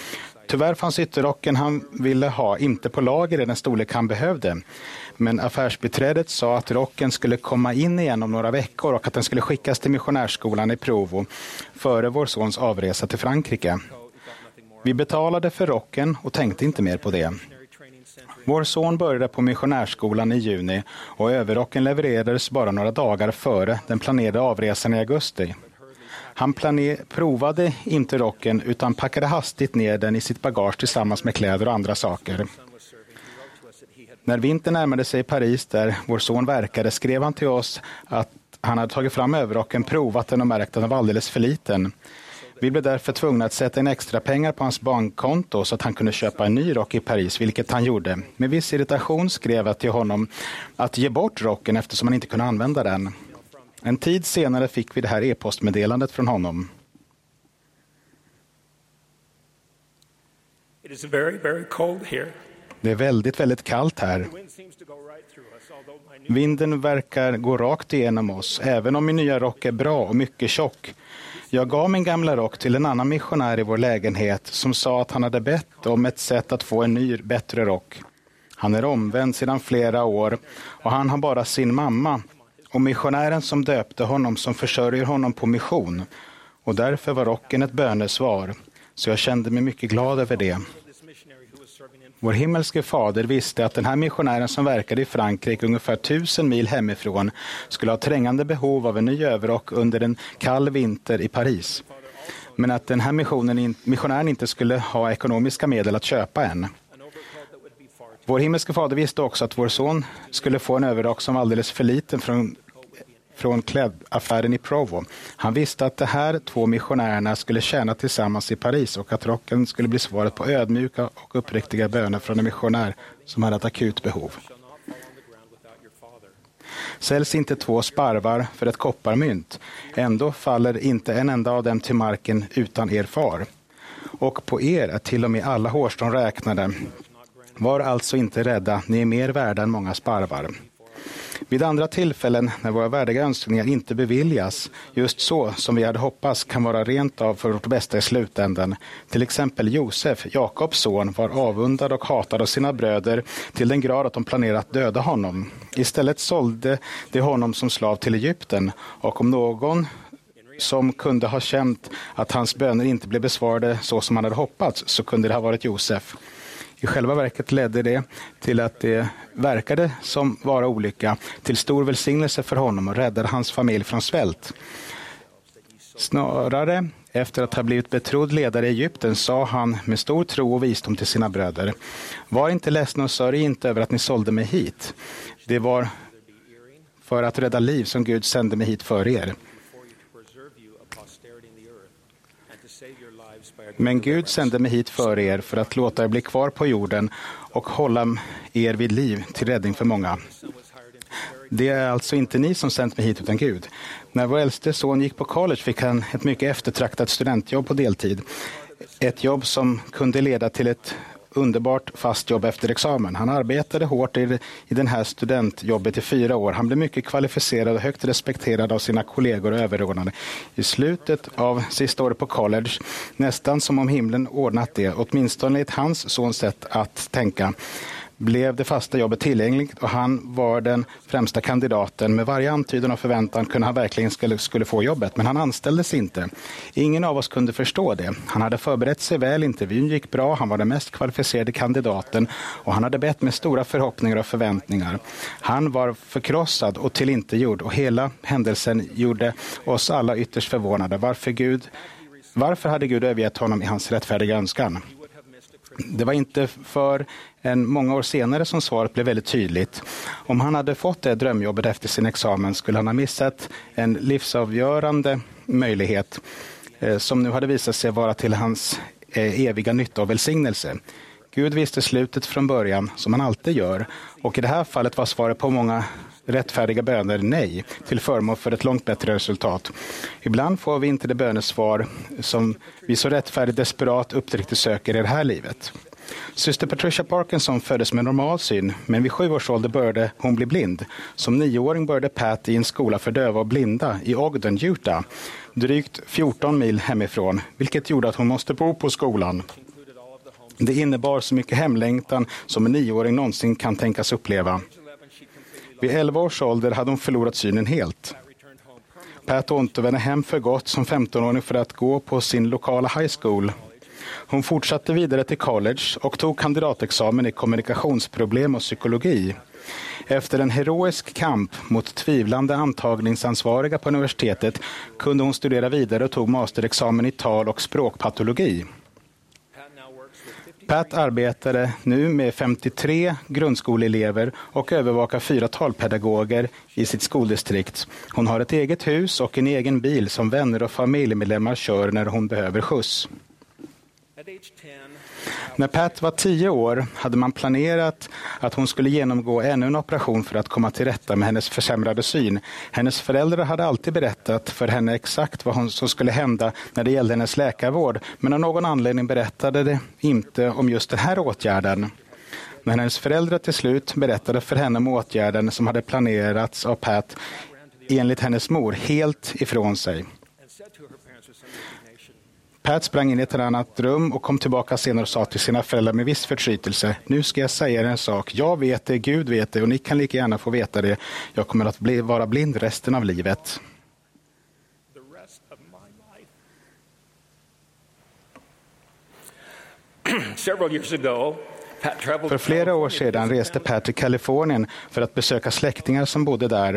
Tyvärr fanns ytterrocken han ville ha inte på lager i den storlek han behövde. Men affärsbiträdet sa att rocken skulle komma in igen om några veckor och att den skulle skickas till missionärskolan i Provo före vår sons avresa till Frankrike. Vi betalade för rocken och tänkte inte mer på det. Vår son började på missionärskolan i juni och överrocken levererades bara några dagar före den planerade avresan i augusti. Han plane- provade inte rocken utan packade hastigt ner den i sitt bagage tillsammans med kläder och andra saker. När vintern närmade sig i Paris där vår son verkade skrev han till oss att han hade tagit fram överrocken, provat den och märkt att den var alldeles för liten. Vi blev därför tvungna att sätta in extra pengar på hans bankkonto så att han kunde köpa en ny rock i Paris, vilket han gjorde. Med viss irritation skrev jag till honom att ge bort rocken eftersom han inte kunde använda den. En tid senare fick vi det här e-postmeddelandet från honom. It is very, very cold here. Det är väldigt, väldigt kallt här. Vinden verkar gå rakt igenom oss, även om min nya rock är bra och mycket tjock. Jag gav min gamla rock till en annan missionär i vår lägenhet som sa att han hade bett om ett sätt att få en ny, bättre rock. Han är omvänd sedan flera år och han har bara sin mamma och missionären som döpte honom som försörjer honom på mission. Och därför var rocken ett bönesvar, så jag kände mig mycket glad över det. Vår himmelske fader visste att den här missionären som verkade i Frankrike ungefär tusen mil hemifrån skulle ha trängande behov av en ny överrock under en kall vinter i Paris. Men att den här missionen, missionären inte skulle ha ekonomiska medel att köpa en. Vår himmelske fader visste också att vår son skulle få en överrock som var alldeles för liten från, från klädaffären i Provo. Han visste att de här två missionärerna skulle tjäna tillsammans i Paris och att rocken skulle bli svaret på ödmjuka och uppriktiga böner från en missionär som hade ett akut behov. Säljs inte två sparvar för ett kopparmynt, ändå faller inte en enda av dem till marken utan er far. Och på er är till och med alla hårstrån räknade. Var alltså inte rädda, ni är mer värda än många sparvar. Vid andra tillfällen när våra värdiga önskningar inte beviljas, just så som vi hade hoppats kan vara rent av för vårt bästa i slutändan. Till exempel Josef, Jakobs son, var avundad och hatad av sina bröder till den grad att de planerade att döda honom. Istället sålde de honom som slav till Egypten, och om någon som kunde ha känt att hans böner inte blev besvarade så som han hade hoppats, så kunde det ha varit Josef. I själva verket ledde det till att det verkade som vara olycka till stor välsignelse för honom och räddade hans familj från svält. Snarare, efter att ha blivit betrodd ledare i Egypten, sa han med stor tro och visdom till sina bröder: var inte ledsna och sörj inte över att ni sålde mig hit. Det var för att rädda liv som Gud sände mig hit för er. Men Gud sände mig hit för er för att låta er bli kvar på jorden och hålla er vid liv till räddning för många. Det är alltså inte ni som sänt mig hit utan Gud. När vår äldste son gick på college fick han ett mycket eftertraktat studentjobb på deltid. Ett jobb som kunde leda till ett underbart fast jobb efter examen. Han arbetade hårt i, i den här studentjobbet i fyra år. Han blev mycket kvalificerad och högt respekterad av sina kollegor och överordnade. I slutet av sista året på college, nästan som om himlen ordnat det, åtminstone i hans sons sätt att tänka, blev det fasta jobbet tillgängligt och han var den främsta kandidaten. Med varje antydan och förväntan kunde han verkligen skulle, skulle få jobbet, men han anställdes inte. Ingen av oss kunde förstå det. Han hade förberett sig väl, intervjun gick bra, han var den mest kvalificerade kandidaten och han hade bett med stora förhoppningar och förväntningar. Han var förkrossad och tillintegjord och hela händelsen gjorde oss alla ytterst förvånade. Varför, Gud, varför hade Gud övergett honom i hans rättfärdiga önskan? Det var inte för en många år senare som svaret blev väldigt tydligt. Om han hade fått det drömjobbet efter sin examen skulle han ha missat en livsavgörande möjlighet eh, som nu hade visat sig vara till hans eh, eviga nytta och välsignelse. Gud visste slutet från början, som han alltid gör, och i det här fallet var svaret på många rättfärdiga böner nej, till förmån för ett långt bättre resultat. Ibland får vi inte det bönesvar som vi så rättfärdigt desperat uppriktigt söker i det här livet. Syster Patricia Parkinson föddes med normal syn, men vid sju års ålder började hon bli blind. Som nioåring började Pat i en skola för döva och blinda i Ogden, Utah, drygt fjorton mil hemifrån, vilket gjorde att hon måste bo på skolan. Det innebar så mycket hemlängtan som en nioåring någonsin kan tänkas uppleva. Vid elva års ålder hade hon förlorat synen helt. Pat återvände hem för gott som femtonåring för att gå på sin lokala high school. Hon fortsatte vidare till college och tog kandidatexamen i kommunikationsproblem och psykologi. Efter en heroisk kamp mot tvivlande antagningsansvariga på universitetet kunde hon studera vidare och tog masterexamen i tal- och språkpatologi. Pat arbetade nu med femtiotre grundskoleelever och övervakar fyra talpedagoger i sitt skoldistrikt. Hon har ett eget hus och en egen bil som vänner och familjemedlemmar kör när hon behöver skjuts. När Pat var tio år hade man planerat att hon skulle genomgå ännu en operation för att komma till rätta med hennes försämrade syn. Hennes föräldrar hade alltid berättat för henne exakt vad som skulle hända när det gällde hennes läkarvård, men av någon anledning berättade det inte om just den här åtgärden. När hennes föräldrar till slut berättade för henne om åtgärden som hade planerats av Pat enligt hennes mor helt ifrån sig. Pat sprang in i ett annat rum och kom tillbaka senare och sa till sina föräldrar med viss förtrytelse: nu ska jag säga er en sak. Jag vet det, Gud vet det och ni kan lika gärna få veta det. Jag kommer att bli, vara blind resten av livet. För flera år sedan reste Pat till Kalifornien för att besöka släktingar som bodde där.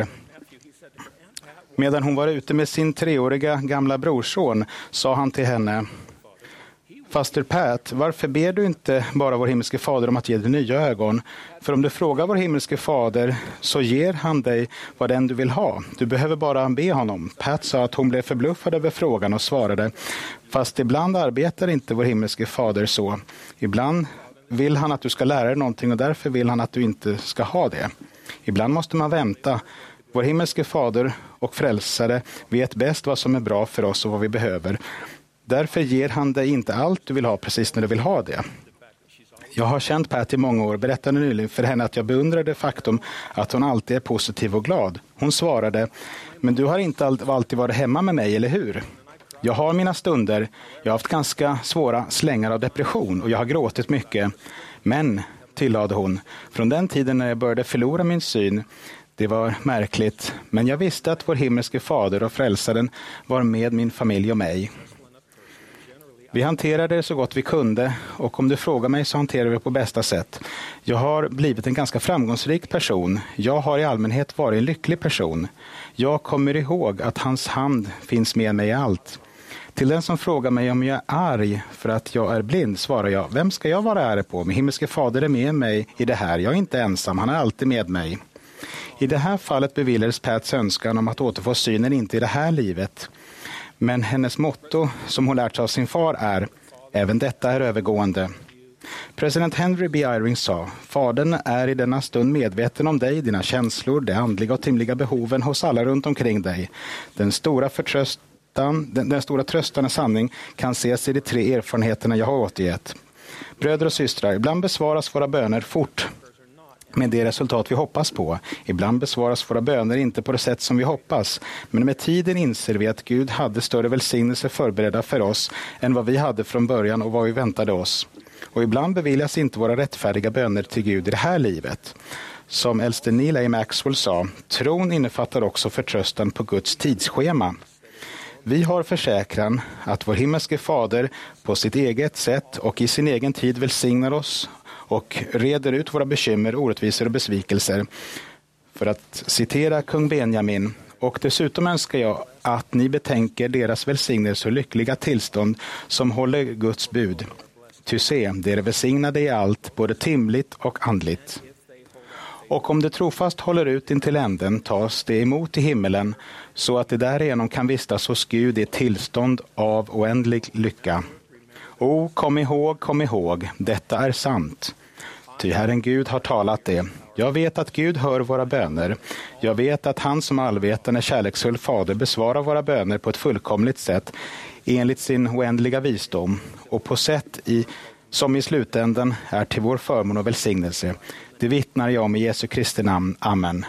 Medan hon var ute med sin treåriga gamla brorson sa han till henne: Faster Pat, varför ber du inte bara vår himmelske fader om att ge dig nya ögon? För om du frågar vår himmelske fader så ger han dig vad den du vill ha. Du behöver bara be honom. Pat sa att hon blev förbluffad över frågan och svarade: fast ibland arbetar inte vår himmelske fader så. Ibland vill han att du ska lära dig någonting och därför vill han att du inte ska ha det. Ibland måste man vänta. Vår himmelske fader och frälsare vet bäst vad som är bra för oss och vad vi behöver. Därför ger han dig inte allt du vill ha precis när du vill ha det. Jag har känt Pat i många år, berättade nyligen för henne att jag beundrar det faktum att hon alltid är positiv och glad. Hon svarade: men du har inte alltid varit hemma med mig, eller hur? Jag har mina stunder. Jag har haft ganska svåra slängar av depression och jag har gråtit mycket. Men, tillade hon, från den tiden när jag började förlora min syn, det var märkligt, men jag visste att vår himmelske fader och frälsaren var med min familj och mig. Vi hanterade det så gott vi kunde och om du frågar mig så hanterar vi det på bästa sätt. Jag har blivit en ganska framgångsrik person. Jag har i allmänhet varit en lycklig person. Jag kommer ihåg att hans hand finns med mig i allt. Till den som frågar mig om jag är arg för att jag är blind svarar jag: vem ska jag vara arg på? Min himmelske fader är med mig i det här. Jag är inte ensam, han är alltid med mig. I det här fallet beviljades Pats önskan om att återfå synen inte i det här livet. Men hennes motto som hon lärt sig av sin far är: även detta är övergående. President Henry B. Eyring sa: fadern är i denna stund medveten om dig, dina känslor, de andliga och timliga behoven hos alla runt omkring dig. Den stora förtröstan, den, den stora tröstande sanning kan ses i de tre erfarenheterna jag har återgett. Bröder och systrar, ibland besvaras våra böner fort med det resultat vi hoppas på. Ibland besvaras våra böner inte på det sätt som vi hoppas. Men med tiden inser vi att Gud hade större välsignelse förberedda för oss än vad vi hade från början och vad vi väntade oss. Och ibland beviljas inte våra rättfärdiga böner till Gud i det här livet. Som äldste Neil A. Maxwell sa, tron innefattar också förtröstan på Guds tidsschema. Vi har försäkran att vår himmelske fader på sitt eget sätt och i sin egen tid välsignar oss och reder ut våra bekymmer, orättvisor och besvikelser. För att citera kung Benjamin: och dessutom önskar jag att ni betänker deras välsignelse och lyckliga tillstånd som håller Guds bud. Ty se, det är välsignade i allt, både timligt och andligt. Och om det trofast håller ut intill änden tas det emot i himmelen, så att det därigenom kan vistas hos Gud i ett tillstånd av oändlig lycka. O, kom ihåg, kom ihåg, detta är sant. Ty Herren Gud har talat det. Jag vet att Gud hör våra böner. Jag vet att han som allvetande kärleksfull fader besvarar våra böner på ett fullkomligt sätt enligt sin oändliga visdom och på sätt i, som i slutändan är till vår förmån och välsignelse. Det vittnar jag om i Jesu Kristi namn. Amen.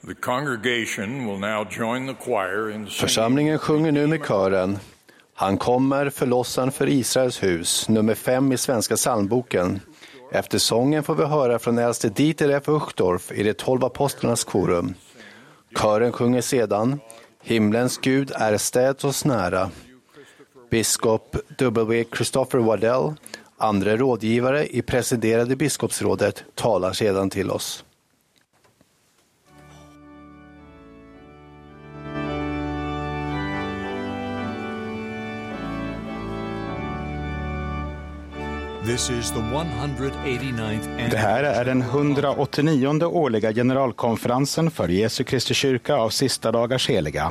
The congregation will now join the choir in singing. Församlingen sjunger nu med kören Han kommer, förlossaren för Israels hus, nummer fem i Svenska psalmboken. Efter sången får vi höra från äldste Dieter F. Uchtdorf i de tolv apostlarnas korum. Kören sjunger sedan Himlens Gud är städ oss nära. Biskop W. Christopher Waddell, andra rådgivare i presiderade biskopsrådet, talar sedan till oss. Det här är den hundraåttionionde årliga generalkonferensen för Jesu Kristi kyrka av sista dagars heliga.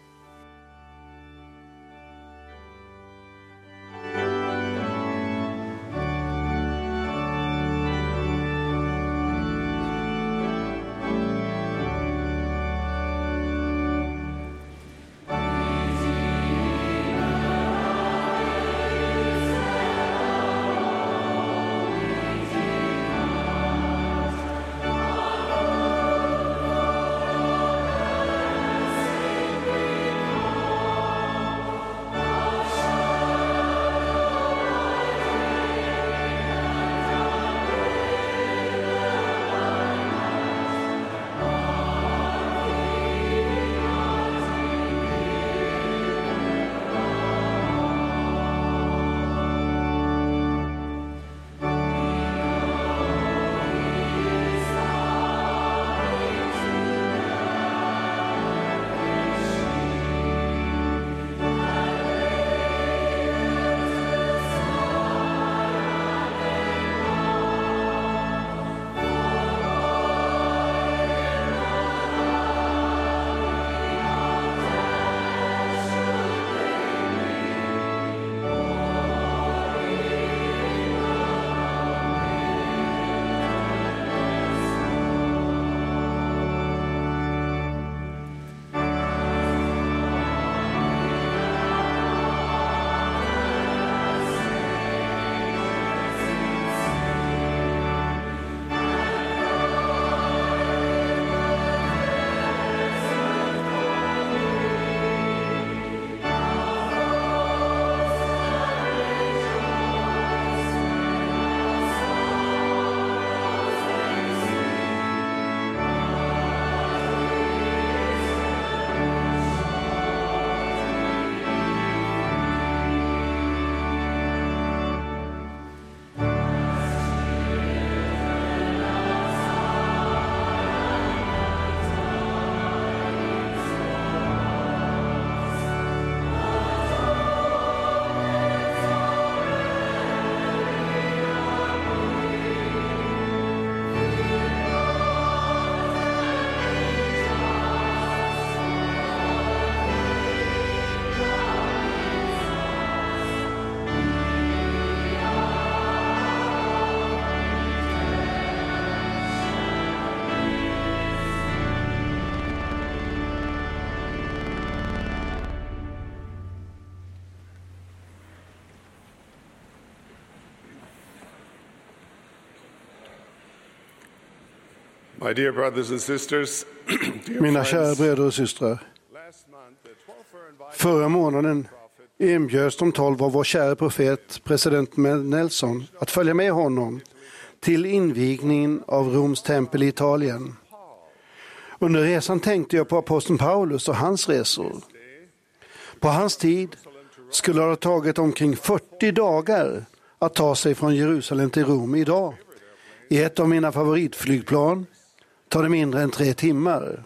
My dear brothers and sisters, dear Mina kära friends, bröder och systrar. Förra månaden inbjöds de tolv av vår kära profet, president Nelson, att följa med honom till invigningen av Roms tempel i Italien. Under resan tänkte jag på aposteln Paulus och hans resor. På hans tid skulle det ha tagit omkring fyrtio dagar att ta sig från Jerusalem till Rom. Idag, i ett av mina favoritflygplan, tar det mindre än tre timmar.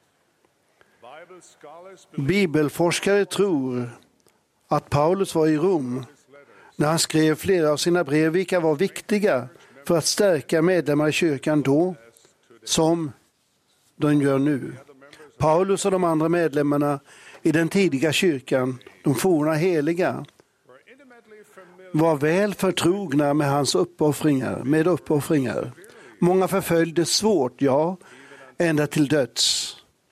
Bibelforskare tror att Paulus var i Rom när han skrev flera av sina brev, vilka var viktiga för att stärka medlemmar i kyrkan då som de gör nu. Paulus och de andra medlemmarna i den tidiga kyrkan, de forna heliga, var väl förtrogna med hans uppoffringar, med uppoffringar. Många förföljdes svårt, ja, ända till döds.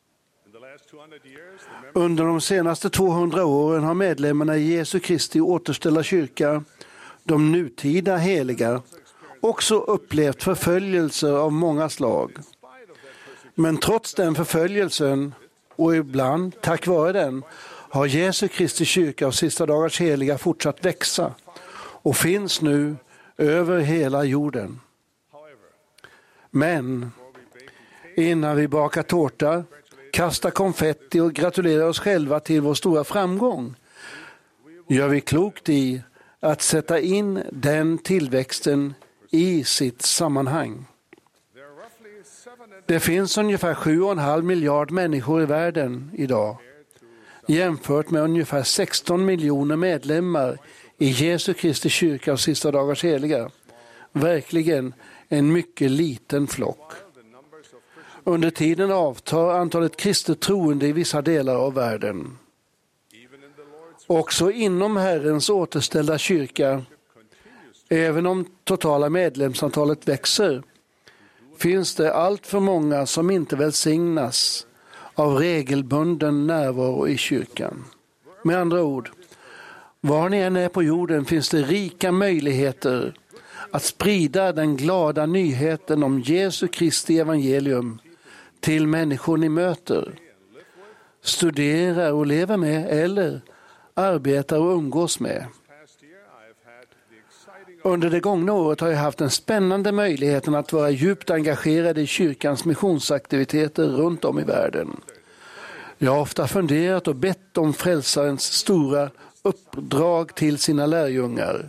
Under de senaste tvåhundra åren har medlemmarna i Jesu Kristi återställda kyrka, de nutida heliga, också upplevt förföljelser av många slag. Men trots den förföljelsen och ibland tack vare den har Jesu Kristi kyrka och sista dagars heliga fortsatt växa och finns nu över hela jorden. Men innan vi bakar tårta, kastar konfetti och gratulerar oss själva till vår stora framgång gör vi klokt i att sätta in den tillväxten i sitt sammanhang. Det finns ungefär sju och en halv miljard människor i världen idag, jämfört med ungefär sexton miljoner medlemmar i Jesu Kristi kyrka och sista dagars heliga. Verkligen en mycket liten flock. Under tiden avtar antalet kristet troende i vissa delar av världen. Också inom Herrens återställda kyrka, även om totala medlemsantalet växer, finns det allt för många som inte välsignas av regelbunden närvaro i kyrkan. Med andra ord, var ni än är på jorden finns det rika möjligheter att sprida den glada nyheten om Jesu Kristi evangelium till människor ni möter, studerar och lever med eller arbetar och umgås med. Under det gångna året har jag haft den spännande möjligheten att vara djupt engagerad i kyrkans missionsaktiviteter runt om i världen. Jag har ofta funderat och bett om frälsarens stora uppdrag till sina lärjungar.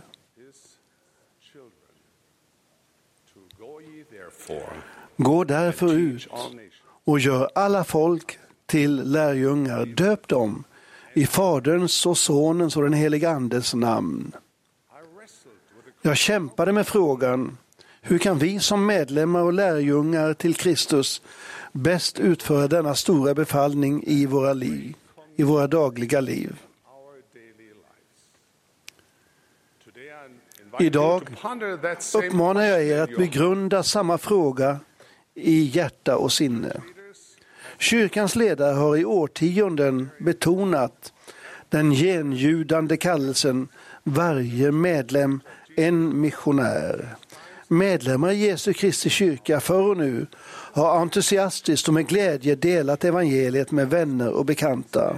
Gå därför ut och gör alla folk till lärjungar, döp dem i Faderns och Sonens och den helige Andes namn. Jag kämpade med frågan, hur kan vi som medlemmar och lärjungar till Kristus bäst utföra denna stora befallning i våra liv, i våra dagliga liv? Idag uppmanar jag er att begrunda samma fråga i hjärta och sinne. Kyrkans ledare har i årtionden betonat den genljudande kallelsen varje medlem en missionär. Medlemmar i Jesu Kristi kyrka förr och nu har entusiastiskt och med glädje delat evangeliet med vänner och bekanta.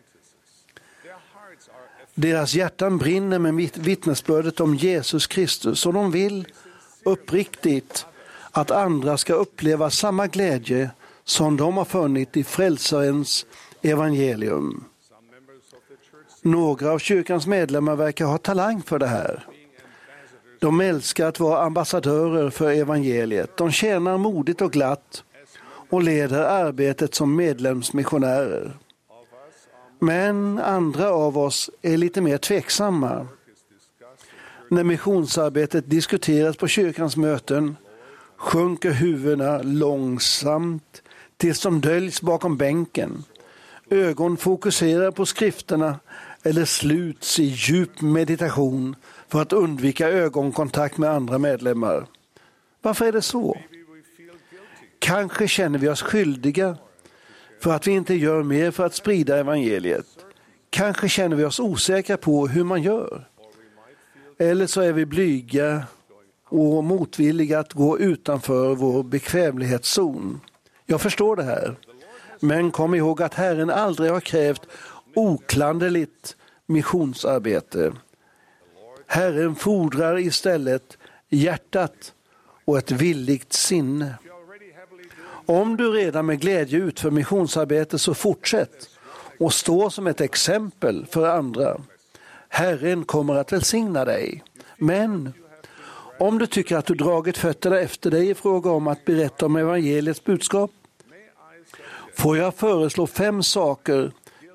Deras hjärtan brinner med vittnesbördet om Jesus Kristus och de vill uppriktigt att andra ska uppleva samma glädje som de har funnit i frälsarens evangelium. Några av kyrkans medlemmar verkar ha talang för det här. De älskar att vara ambassadörer för evangeliet. De tjänar modigt och glatt och leder arbetet som medlemsmissionärer. Men andra av oss är lite mer tveksamma. När missionsarbetet diskuteras på kyrkans möten sjunker huvudena långsamt tills de döljs bakom bänken. Ögon fokuserar på skrifterna eller sluts i djup meditation för att undvika ögonkontakt med andra medlemmar. Varför är det så? Kanske känner vi oss skyldiga för att vi inte gör mer för att sprida evangeliet. Kanske känner vi oss osäkra på hur man gör. Eller så är vi blyga och motvilliga att gå utanför vår bekvämlighetszon. Jag förstår det här. Men kom ihåg att Herren aldrig har krävt oklanderligt missionsarbete. Herren fordrar istället hjärtat och ett villigt sinne. Om du redan med glädje utför missionsarbete så fortsätt och stå som ett exempel för andra. Herren kommer att välsigna dig. Men om du tycker att du dragit fötterna efter dig i fråga om att berätta om evangeliets budskap, får jag föreslå fem saker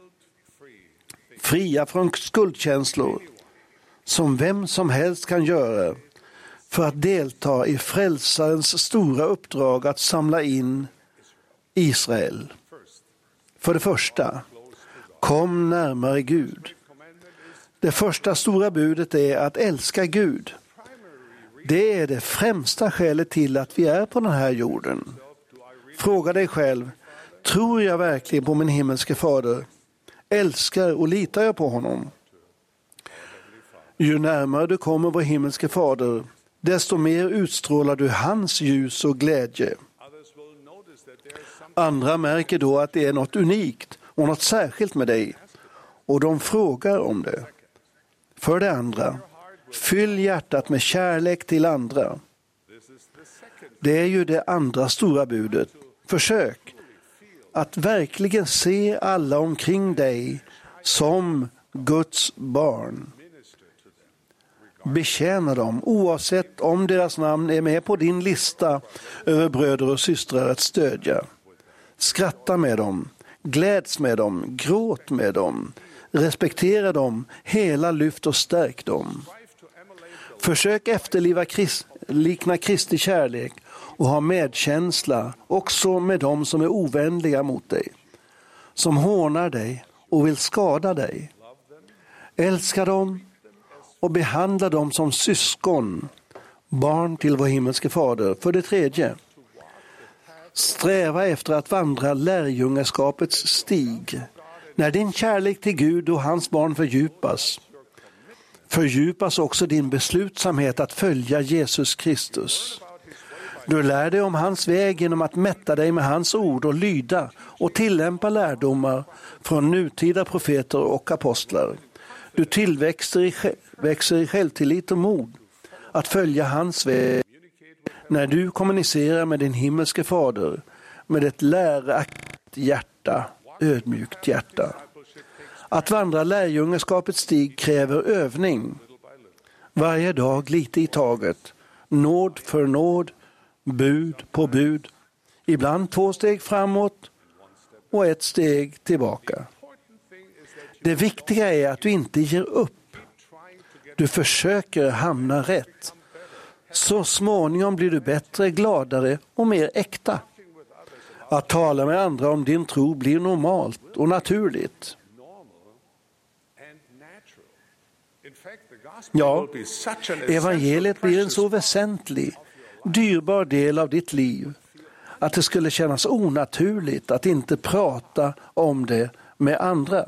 fria från skuldkänslor som vem som helst kan göra för att delta i frälsarens stora uppdrag att samla in Israel. För det första, kom närmare Gud. Det första stora budet är att älska Gud. Det är det främsta skälet till att vi är på den här jorden. Fråga dig själv, tror jag verkligen på min himmelske fader? Älskar och litar jag på honom? Ju närmare du kommer vår himmelske fader, desto mer utstrålar du hans ljus och glädje. Andra märker då att det är något unikt och något särskilt med dig, och de frågar om det. För det andra, fyll hjärtat med kärlek till andra. Det är ju det andra stora budet. Försök att verkligen se alla omkring dig som Guds barn. Betjäna dem, oavsett om deras namn är med på din lista över bröder och systrar att stödja. Skratta med dem, gläds med dem, gråt med dem, respektera dem, hela lyft och stärk dem. Försök efterliva Krist, likna Kristi kärlek och ha medkänsla också med dem som är ovänliga mot dig, som hånar dig och vill skada dig. Älska dem och behandla dem som syskon, barn till vår himmelske fader. För det tredje, sträva efter att vandra lärjungaskapets stig. När din kärlek till Gud och hans barn fördjupas, fördjupas också din beslutsamhet att följa Jesus Kristus. Du lär dig om hans väg genom att mätta dig med hans ord och lyda och tillämpa lärdomar från nutida profeter och apostlar. Du tillväxer i, växer i självtillit och mod att följa hans väg när du kommunicerar med din himmelske fader med ett läraktigt hjärta, ödmjukt hjärta. Att vandra lärjungaskapets stig kräver övning. Varje dag lite i taget, nåd för nåd, bud på bud, ibland två steg framåt och ett steg tillbaka. Det viktiga är att du inte ger upp. Du försöker hamna rätt. Så småningom blir du bättre, gladare och mer äkta. Att tala med andra om din tro blir normalt och naturligt. Ja, evangeliet blir en så väsentlig, dyrbar del av ditt liv att det skulle kännas onaturligt att inte prata om det med andra.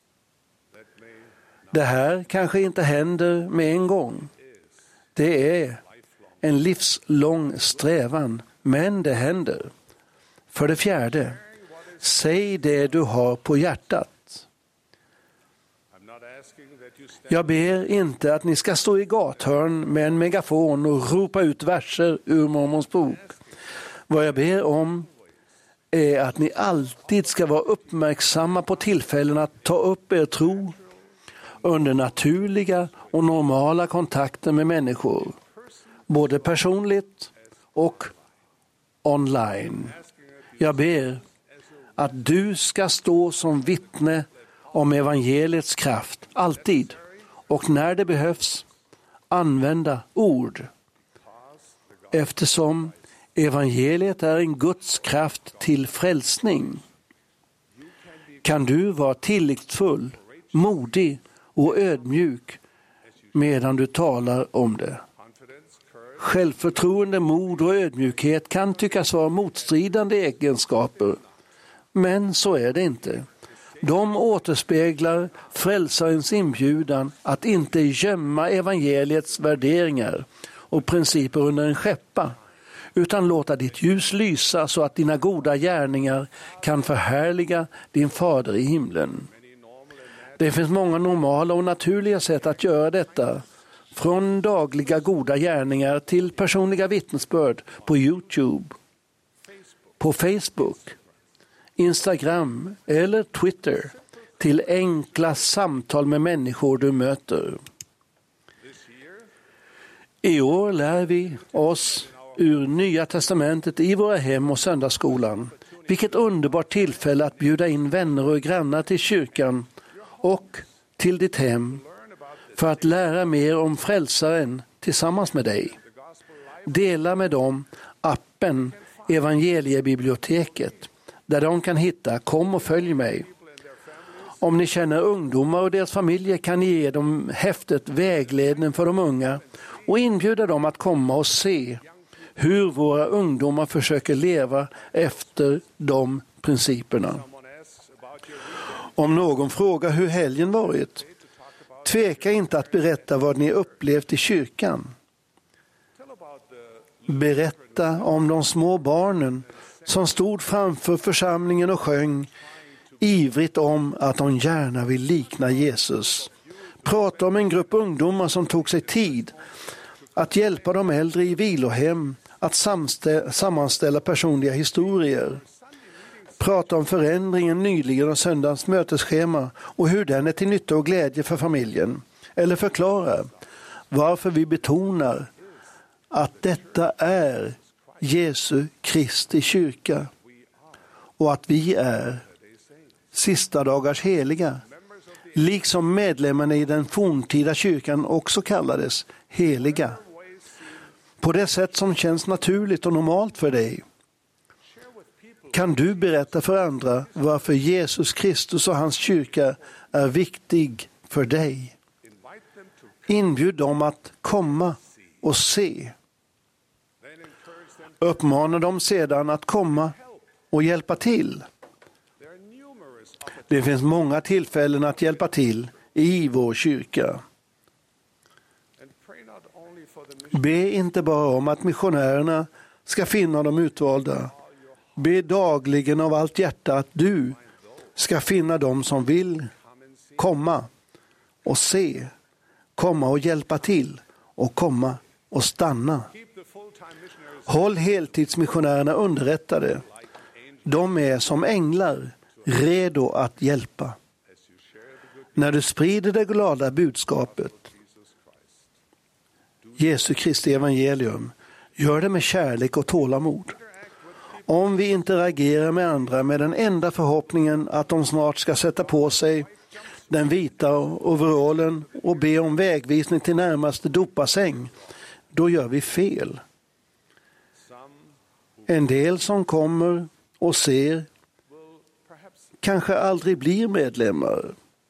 Det här kanske inte händer med en gång. Det är en livslång strävan, men det händer. För det fjärde, säg det du har på hjärtat. Jag ber inte att ni ska stå i gathörn med en megafon och ropa ut verser ur Mormons bok. Vad jag ber om är att ni alltid ska vara uppmärksamma på tillfällen att ta upp er tro under naturliga och normala kontakter med människor, både personligt och online. Jag ber att du ska stå som vittne om evangeliets kraft, alltid, och när det behövs, använda ord. Eftersom evangeliet är en Guds kraft till frälsning, kan du vara tillitsfull, modig och ödmjuk medan du talar om det. Självförtroende, mod och ödmjukhet kan tyckas vara motstridande egenskaper, men så är det inte. De återspeglar frälsarens inbjudan att inte gömma evangeliets värderingar och principer under en skäppa, utan låta ditt ljus lysa så att dina goda gärningar kan förhärliga din fader i himlen. Det finns många normala och naturliga sätt att göra detta, från dagliga goda gärningar till personliga vittnesbörd på YouTube, på Facebook, Instagram eller Twitter, till enkla samtal med människor du möter. I år lär vi oss ur Nya testamentet i våra hem och söndagsskolan. Vilket underbart tillfälle att bjuda in vänner och grannar till kyrkan och till ditt hem för att lära mer om frälsaren tillsammans med dig. Dela med dem appen Evangeliebiblioteket, där de kan hitta Kom och följ mig. Om ni känner ungdomar och deras familjer kan ni ge dem häftet Vägledning för de unga och inbjuda dem att komma och se hur våra ungdomar försöker leva efter de principerna. Om någon frågar hur helgen varit, tveka inte att berätta vad ni upplevt i kyrkan. Berätta om de små barnen som stod framför församlingen och sjöng ivrigt om att de gärna vill likna Jesus. Prata om en grupp ungdomar som tog sig tid att hjälpa de äldre i vilohem att samstä- sammanställa personliga historier. Prata om förändringen nyligen av söndagens mötesschema och hur den är till nytta och glädje för familjen. Eller förklara varför vi betonar att detta är Jesu Kristi kyrka och att vi är sista dagars heliga, liksom medlemmarna i den forntida kyrkan också kallades heliga. På det sätt som känns naturligt och normalt för dig kan du berätta för andra varför Jesus Kristus och hans kyrka är viktig för dig. Inbjud dem att komma och se. Uppmana dem sedan att komma och hjälpa till. Det finns många tillfällen att hjälpa till i vår kyrka. Be inte bara om att missionärerna ska finna de utvalda. Be dagligen av allt hjärta att du ska finna dem som vill komma och se, komma och hjälpa till och komma och stanna. Håll heltidsmissionärerna underrättade. De är som änglar, redo att hjälpa. När du sprider det glada budskapet, Jesu Kristi evangelium, gör det med kärlek och tålamod. Om vi interagerar med andra med den enda förhoppningen att de snart ska sätta på sig den vita overallen och be om vägvisning till närmaste dopassäng, då gör vi fel. En del som kommer och ser kanske aldrig blir medlemmar.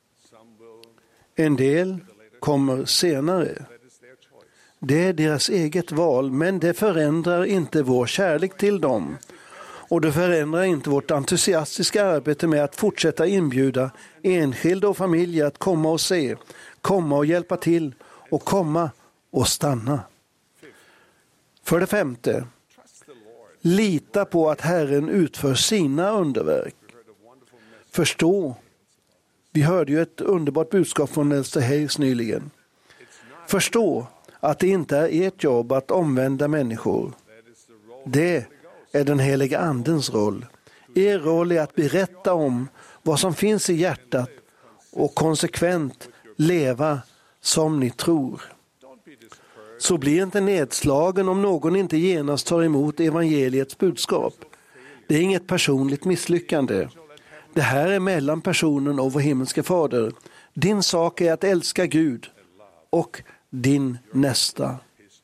En del kommer senare. Det är deras eget val, men det förändrar inte vår kärlek till dem. Och det förändrar inte vårt entusiastiska arbete med att fortsätta inbjuda enskilda och familjer att komma och se, komma och hjälpa till och komma och stanna. För det femte, lita på att Herren utför sina underverk. Förstå. Vi hörde ju ett underbart budskap från Elster Hayes nyligen. Förstå att det inte är ert jobb att omvända människor. Det är den heliga andens roll. Er roll är att berätta om vad som finns i hjärtat och konsekvent leva som ni tror. Så blir inte nedslagen om någon inte genast tar emot evangeliets budskap. Det är inget personligt misslyckande. Det här är mellan personen och vår himmelske fader. Din sak är att älska Gud och din nästa.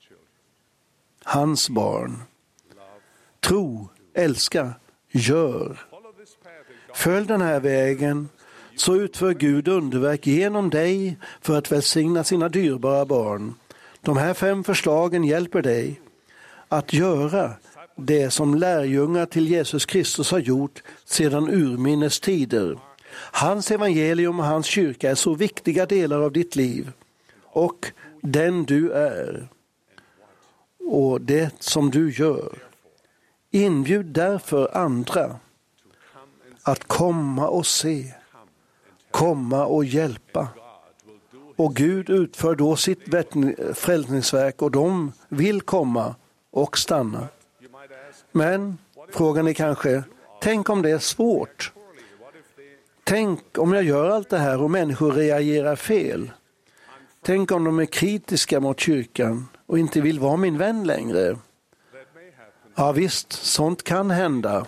Hans barn. Tro, älska, gör. Följ den här vägen så utför Gud underverk genom dig för att välsigna sina dyrbara barn. De här fem förslagen hjälper dig att göra det som lärjungar till Jesus Kristus har gjort sedan urminnes tider. Hans evangelium och hans kyrka är så viktiga delar av ditt liv och den du är och det som du gör. Inbjud därför andra att komma och se, komma och hjälpa. Och Gud utför då sitt frälsningsverk och de vill komma och stanna. Men frågan är kanske, tänk om det är svårt? Tänk om jag gör allt det här och människor reagerar fel? Tänk om de är kritiska mot kyrkan och inte vill vara min vän längre? Ja visst, sånt kan hända.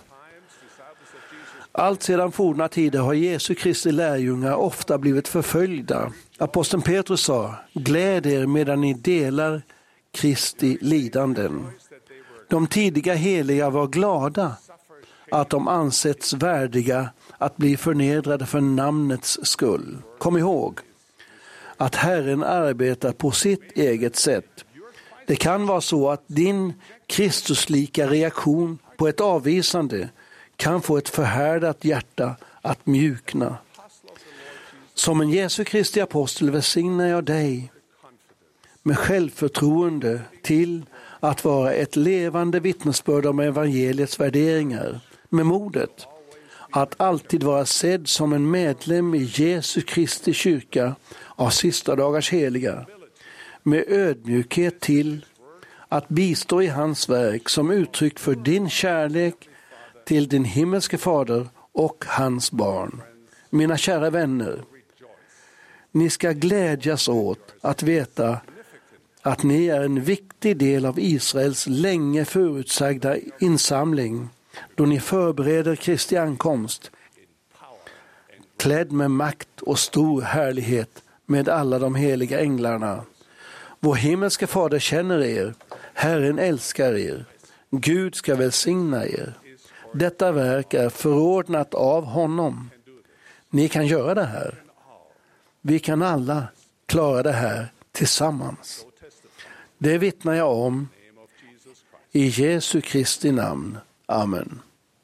Allt sedan forna tider har Jesu Kristi lärjungar ofta blivit förföljda. Aposteln Petrus sa, gläd er medan ni delar Kristi lidanden. De tidiga heliga var glada att de ansetts värdiga att bli förnedrade för namnets skull. Kom ihåg att Herren arbetar på sitt eget sätt. Det kan vara så att din Kristuslika reaktion på ett avvisande kan få ett förhärdat hjärta att mjukna. Som en Jesu Kristi apostel välsignar jag dig med självförtroende till att vara ett levande vittnesbörd om evangeliets värderingar, med modet att alltid vara sedd som en medlem i Jesu Kristi kyrka av sista dagars heliga, med ödmjukhet till att bistå i hans verk som uttryck för din kärlek till din himmelske fader och hans barn. Mina kära vänner, ni ska glädjas åt att veta att ni är en viktig del av Israels länge förutsagda insamling då ni förbereder Kristi ankomst, klädd med makt och stor härlighet med alla de heliga änglarna. Vår himmelske fader känner er, Herren älskar er, Gud ska välsigna er. Detta verk är förordnat av honom. Ni kan göra det här. Vi kan alla klara det här tillsammans. Det vittnar jag om i Jesu Kristi namn. Amen.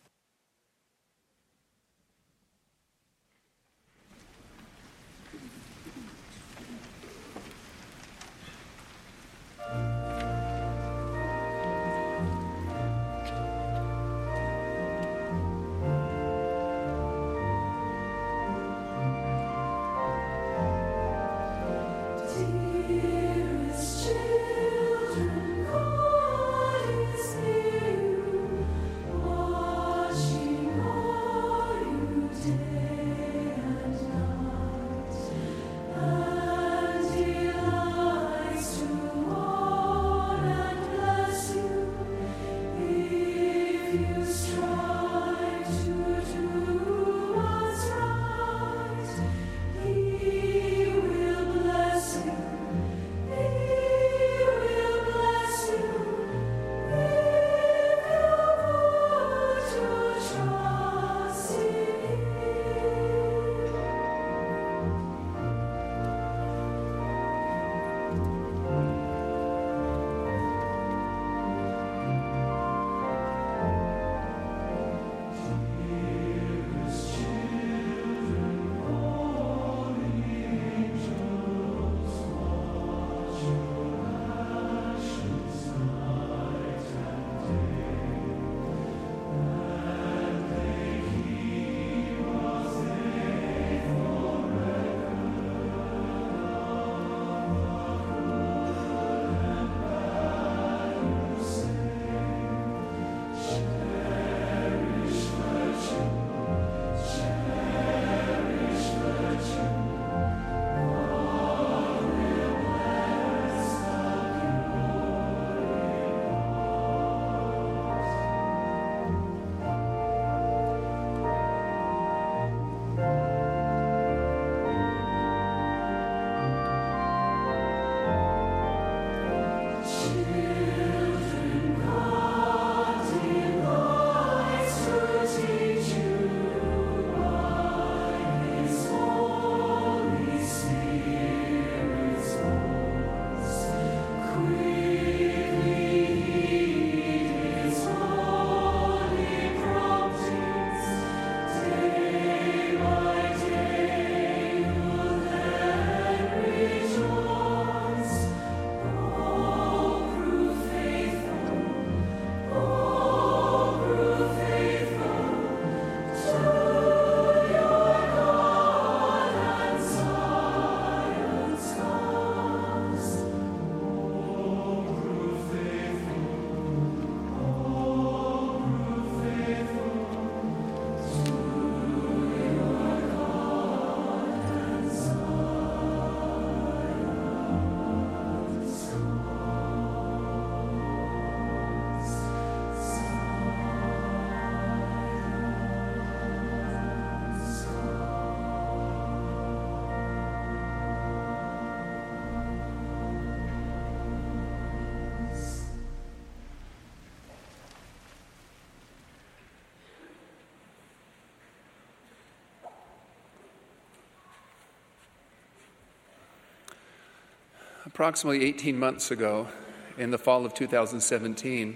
Approximately eighteen months ago, in the fall of two thousand seventeen,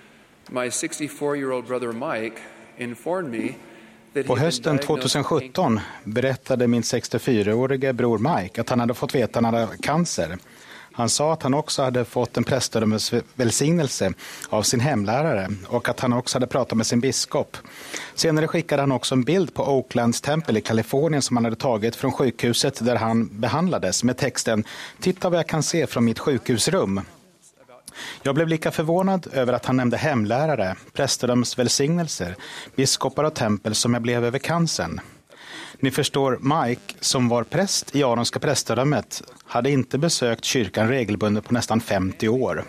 my sixty-four-year-old brother Mike informed me that På hösten tjugohundrasjutton berättade min sextiofyraårige bror Mike att han hade fått veta att han hade cancer. Han sa att han också hade fått en prästdömes välsignelse av sin hemlärare och att han också hade pratat med sin biskop. Senare skickade han också en bild på Oaklands tempel i Kalifornien som han hade tagit från sjukhuset där han behandlades med texten "Titta vad jag kan se från mitt sjukhusrum". Jag blev lika förvånad över att han nämnde hemlärare, prästdöms välsignelser, biskopar och tempel som jag blev över cancern. Ni förstår, Mike, som var präst i Aronska prästdömet, hade inte besökt kyrkan regelbundet på nästan femtio år.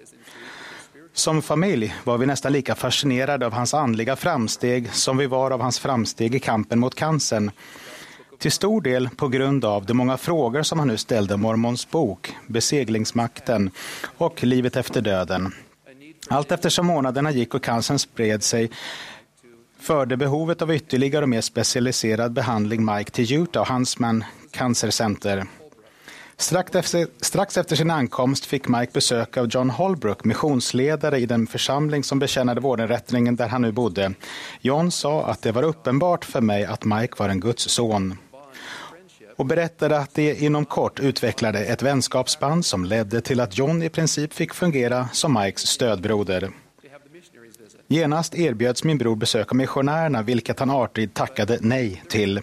Som familj var vi nästan lika fascinerade av hans andliga framsteg som vi var av hans framsteg i kampen mot cancern. Till stor del på grund av de många frågor som han nu ställde om Mormons bok, beseglingsmakten och livet efter döden. Allt eftersom månaderna gick och cancern spred sig förde behovet av ytterligare och mer specialiserad behandling Mike till Utah, Huntsman Cancer Center. Strax efter, strax efter sin ankomst fick Mike besök av John Holbrook, missionsledare i den församling som betjänade vårdinrättningen där han nu bodde. John sa att det var uppenbart för mig att Mike var en Guds son och berättade att det inom kort utvecklade ett vänskapsband som ledde till att John i princip fick fungera som Mikes stödbroder. Genast erbjöds min bror besöka missionärerna, vilket han artigt tackade nej till.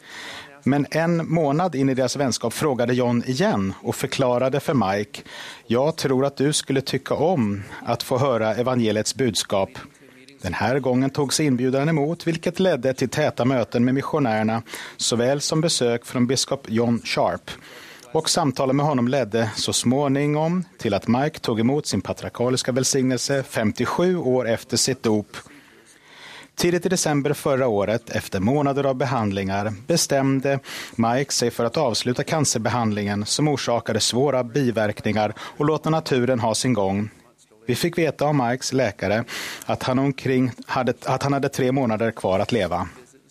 Men en månad in i deras vänskap frågade John igen och förklarade för Mike: jag tror att du skulle tycka om att få höra evangeliets budskap. Den här gången togs inbjudan emot, vilket ledde till täta möten med missionärerna såväl som besök från biskop John Sharp. Och samtalet med honom ledde så småningom till att Mike tog emot sin patriarkaliska välsignelse femtiosju år efter sitt dop. Tidigt i december förra året, efter månader av behandlingar, bestämde Mike sig för att avsluta cancerbehandlingen som orsakade svåra biverkningar och låta naturen ha sin gång. Vi fick veta av Mikes läkare att han, omkring hade, att han hade tre månader kvar att leva.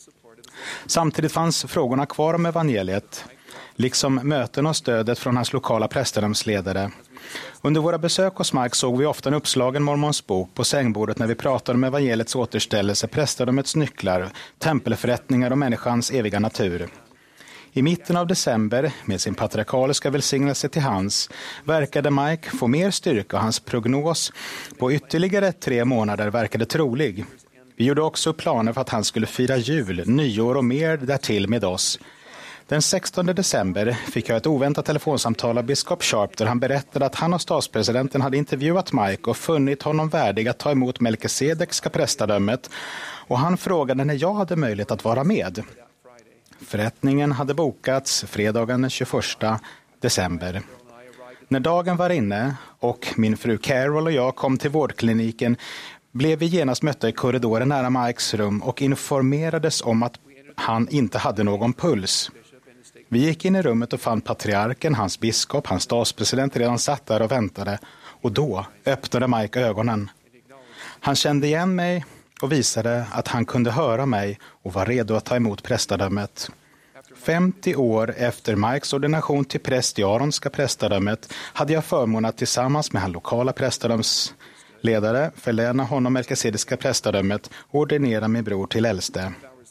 Samtidigt fanns frågorna kvar om evangeliet, liksom möten och stödet från hans lokala prästdömsledare. Under våra besök hos Mike såg vi ofta en uppslagen Mormons bok på sängbordet när vi pratade om evangeliets återställelse, prästdömets nycklar, tempelförrättningar och människans eviga natur. I mitten av december, med sin patriarkaliska välsignelse till hands, verkade Mike få mer styrka och hans prognos på ytterligare tre månader verkade trolig. Vi gjorde också planer för att han skulle fira jul, nyår och mer därtill med oss. Den sextonde december fick jag ett oväntat telefonsamtal av biskop Sharp där han berättade att han och statspresidenten hade intervjuat Mike och funnit honom värdig att ta emot Melkisedekska prästadömet, och han frågade när jag hade möjlighet att vara med. Förrättningen hade bokats fredagen den tjugoförsta december. När dagen var inne och min fru Carol och jag kom till vårdkliniken blev vi genast mötta i korridoren nära Mikes rum och informerades om att han inte hade någon puls. Vi gick in i rummet och fann patriarken, hans biskop, hans statspresident redan satt där och väntade, och då öppnade Mike ögonen. Han kände igen mig och visade att han kunde höra mig och var redo att ta emot prästadömet. femtio år efter Mikes ordination till präst i Aronska prästadömet hade jag förmånen att tillsammans med hans lokala prästadömsledare förläna honom Melkisedekska prästadömet och ordinera min bror till äldste.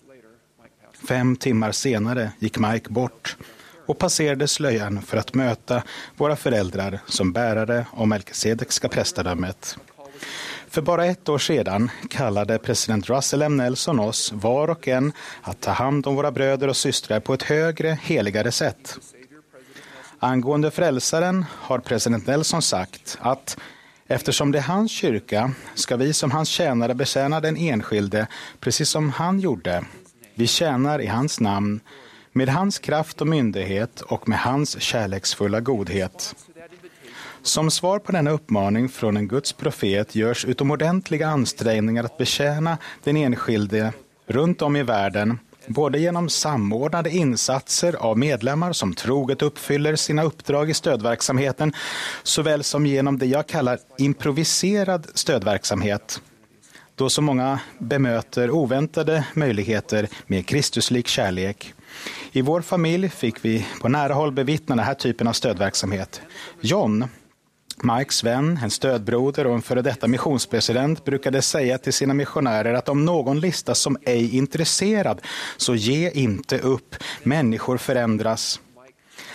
Fem timmar senare gick Mike bort och passerade slöjan för att möta våra föräldrar som bärare av Melkisedekska prästadömet. För bara ett år sedan kallade president Russell M. Nelson oss var och en att ta hand om våra bröder och systrar på ett högre, heligare sätt. Angående frälsaren har president Nelson sagt att eftersom det är hans kyrka ska vi som hans tjänare betjäna den enskilde precis som han gjorde. Vi tjänar i hans namn, med hans kraft och myndighet och med hans kärleksfulla godhet. Som svar på denna uppmaning från en Guds profet görs utomordentliga ansträngningar att betjäna den enskilde runt om i världen, både genom samordnade insatser av medlemmar som troget uppfyller sina uppdrag i stödverksamheten, såväl som genom det jag kallar improviserad stödverksamhet, då så många bemöter oväntade möjligheter med Kristuslik kärlek. I vår familj fick vi på nära håll bevittna den här typen av stödverksamhet. John, Mikes vän, en stödbroder och en före detta missionspresident, brukade säga till sina missionärer att om någon listas som ej intresserad, så ge inte upp. Människor förändras.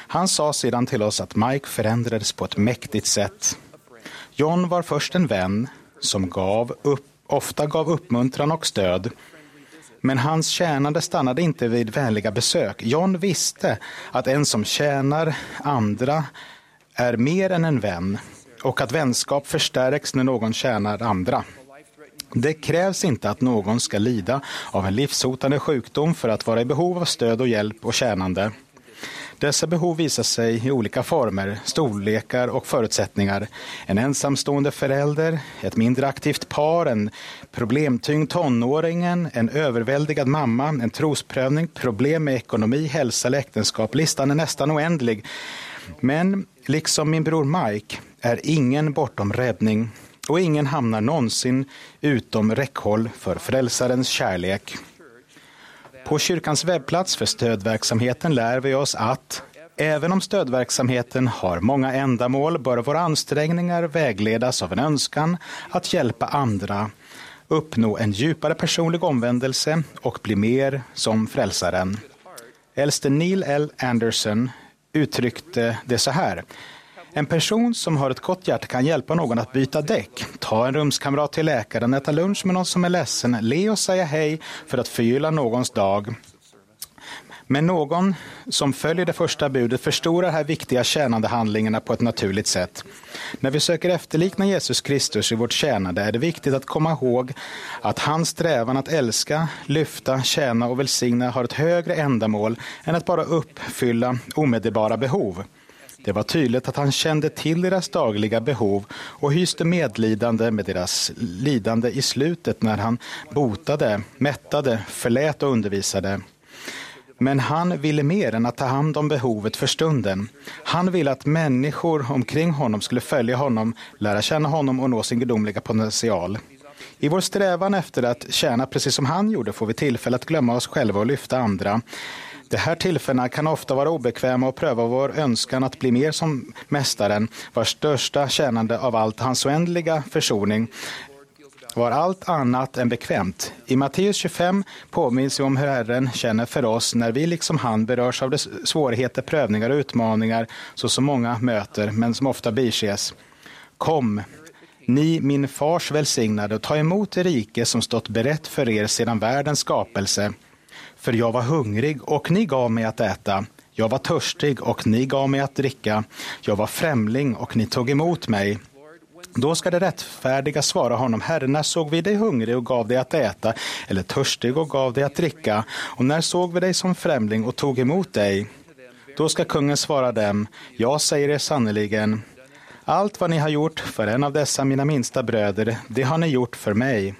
Han sa sedan till oss att Mike förändrades på ett mäktigt sätt. John var först en vän som gav upp, ofta gav uppmuntran och stöd. Men hans tjänande stannade inte vid vänliga besök. John visste att en som tjänar andra är mer än en vän och att vänskap förstärks när någon tjänar andra. Det krävs inte att någon ska lida av en livshotande sjukdom för att vara i behov av stöd och hjälp och tjänande. Dessa behov visar sig i olika former, storlekar och förutsättningar. En ensamstående förälder, ett mindre aktivt par, en problemtyngd tonåringen, en överväldigad mamma, en trosprövning, problem med ekonomi, hälsa eller äktenskap. Listan är nästan oändlig. Men liksom min bror Mike är ingen bortom räddning och ingen hamnar någonsin utom räckhåll för frälsarens kärlek. På kyrkans webbplats för stödverksamheten lär vi oss att även om stödverksamheten har många ändamål bör våra ansträngningar vägledas av en önskan att hjälpa andra, uppnå en djupare personlig omvändelse och bli mer som frälsaren. Äldste Neil L. Anderson uttryckte det så här: en person som har ett gott hjärta kan hjälpa någon att byta däck, ta en rumskamrat till läkaren, äta lunch med någon som är ledsen, le och säga hej för att förgylla någons dag. Men någon som följer det första budet förstorar här viktiga tjänande handlingarna på ett naturligt sätt. När vi söker efterlikna Jesus Kristus i vårt tjänande är det viktigt att komma ihåg att hans strävan att älska, lyfta, tjäna och välsigna har ett högre ändamål än att bara uppfylla omedelbara behov. Det var tydligt att han kände till deras dagliga behov och hyste medlidande med deras lidande i slutet när han botade, mättade, förlät och undervisade. Men han ville mer än att ta hand om behovet för stunden. Han ville att människor omkring honom skulle följa honom, lära känna honom och nå sin gudomliga potential. I vår strävan efter att tjäna precis som han gjorde får vi tillfälle att glömma oss själva och lyfta andra. De här tillfällena kan ofta vara obekväma och pröva vår önskan att bli mer som mästaren, vars största tjänande av allt, hans oändliga försoning, var allt annat än bekvämt. I Matteus tjugofem påminns vi om hur Herren känner för oss när vi liksom han berörs av de svårigheter, prövningar och utmaningar så som många möter men som ofta bises. Kom, ni min fars välsignade, och ta emot det rike som stått berett för er sedan världens skapelse. För jag var hungrig och ni gav mig att äta. Jag var törstig och ni gav mig att dricka. Jag var främling och ni tog emot mig. Då ska det rättfärdiga svara honom: Herre, när såg vi dig hungrig och gav dig att äta, eller törstig och gav dig att dricka? Och när såg vi dig som främling och tog emot dig? Då ska kungen svara dem: jag säger er sannoliken, allt vad ni har gjort för en av dessa mina minsta bröder, det har ni gjort för mig.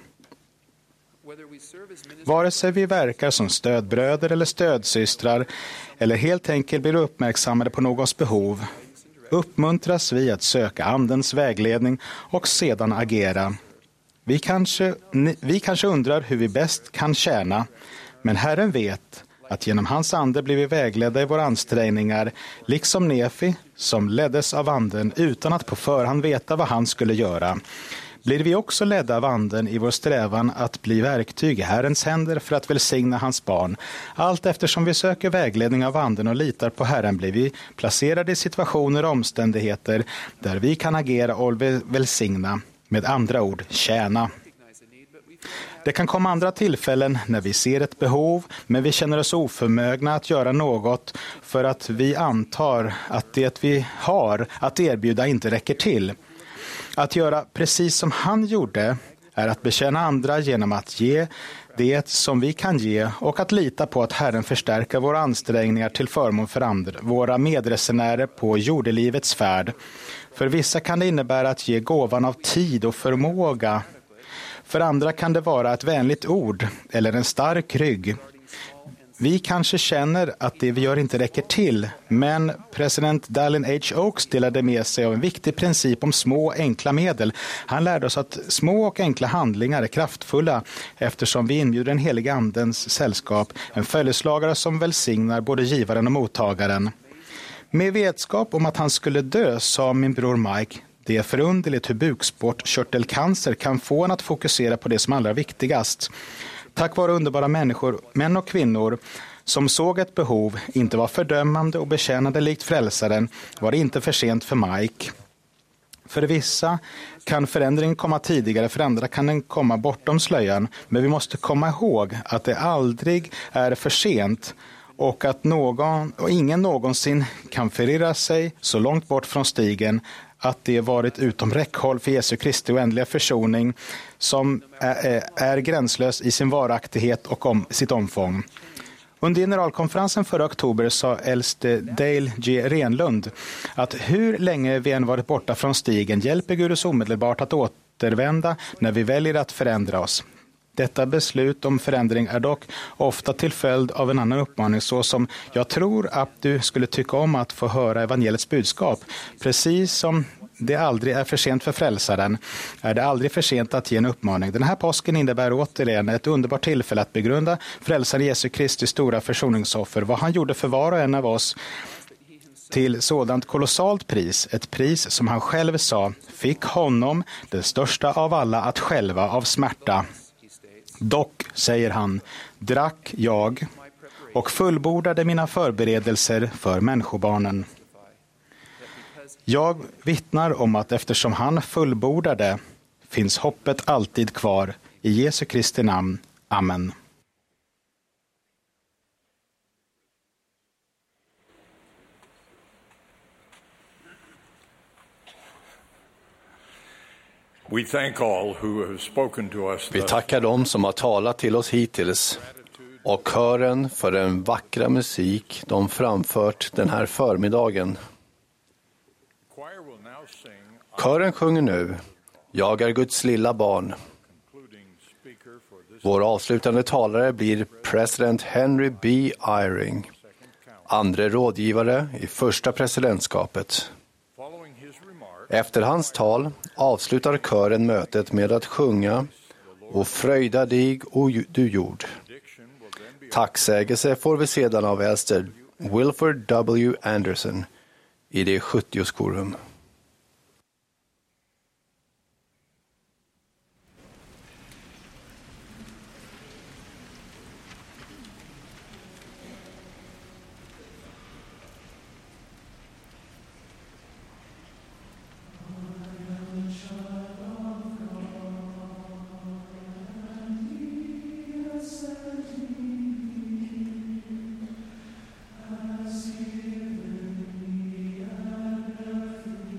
Vare sig vi verkar som stödbröder eller stödsystrar eller helt enkelt blir uppmärksammade på någons behov, uppmuntras vi att söka andens vägledning och sedan agera. Vi kanske, vi kanske undrar hur vi bäst kan tjäna, men Herren vet att genom hans ande blir vi vägledda i våra ansträngningar, liksom Nefi som leddes av anden utan att på förhand veta vad han skulle göra. Blir vi också ledda av anden i vår strävan att bli verktyg i Herrens händer för att välsigna hans barn. Allt eftersom vi söker vägledning av anden och litar på Herren blir vi placerade i situationer och omständigheter där vi kan agera och välsigna, med andra ord tjäna. Det kan komma andra tillfällen när vi ser ett behov, men vi känner oss oförmögna att göra något för att vi antar att det vi har att erbjuda inte räcker till. Att göra precis som han gjorde är att betjäna andra genom att ge det som vi kan ge och att lita på att Herren förstärker våra ansträngningar till förmån för andra, våra medresenärer på jordelivets färd. För vissa kan det innebära att ge gåvan av tid och förmåga. För andra kan det vara ett vänligt ord eller en stark rygg. Vi kanske känner att det vi gör inte räcker till, men president Dallin H. Oaks delade med sig av en viktig princip om små enkla medel. Han lärde oss att små och enkla handlingar är kraftfulla eftersom vi inbjuder den heliga andens sällskap, en följeslagare som välsignar både givaren och mottagaren. Med vetskap om att han skulle dö, sa min bror Mike, det är förunderligt hur bukspottkörtelcancer kan få en att fokusera på det som allra viktigast. Tack vare underbara människor, män och kvinnor, som såg ett behov, inte var fördömande och betjänade likt frälsaren, var det inte för sent för Mike. För vissa kan förändringen komma tidigare, för andra kan den komma bortom slöjan. Men vi måste komma ihåg att det aldrig är för sent och att någon, och ingen någonsin kan förirra sig så långt bort från stigen att det varit utom räckhåll för Jesu Kristi oändliga försoning som är, är gränslös i sin varaktighet och om, sitt omfång. Under generalkonferensen förra oktober sa äldste Dale G. Renlund att hur länge vi än varit borta från stigen hjälper Gud oss omedelbart att återvända när vi väljer att förändra oss. Detta beslut om förändring är dock ofta till följd av en annan uppmaning, så som jag tror att du skulle tycka om att få höra evangeliets budskap. Precis som det aldrig är för sent för frälsaren är det aldrig för sent att ge en uppmaning. Den här påsken innebär återigen ett underbart tillfälle att begrunda frälsaren Jesu Kristi stora försoningsoffer, vad han gjorde för var och en av oss till sådant kolossalt pris, ett pris som han själv sa fick honom, det största av alla, att själva av smärta. Dock, säger han, drack jag och fullbordade mina förberedelser för människobarnen. Jag vittnar om att eftersom han fullbordade finns hoppet alltid kvar. I Jesu Kristi namn. Amen. We thank all who have spoken to us. Vi tackar dem som har talat till oss hittills och kören för den vackra musik de framfört den här förmiddagen. Kören sjunger nu Jag är Guds lilla barn. Vår avslutande talare blir president Henry B. Eyring, andre rådgivare i första presidentskapet. Efter hans tal avslutar kören mötet med att sjunga Och fröjda dig, o du jord. Tacksägelse får vi sedan av äldste Wilford W. Anderson i det sjuttio skorum. Has given me an earthly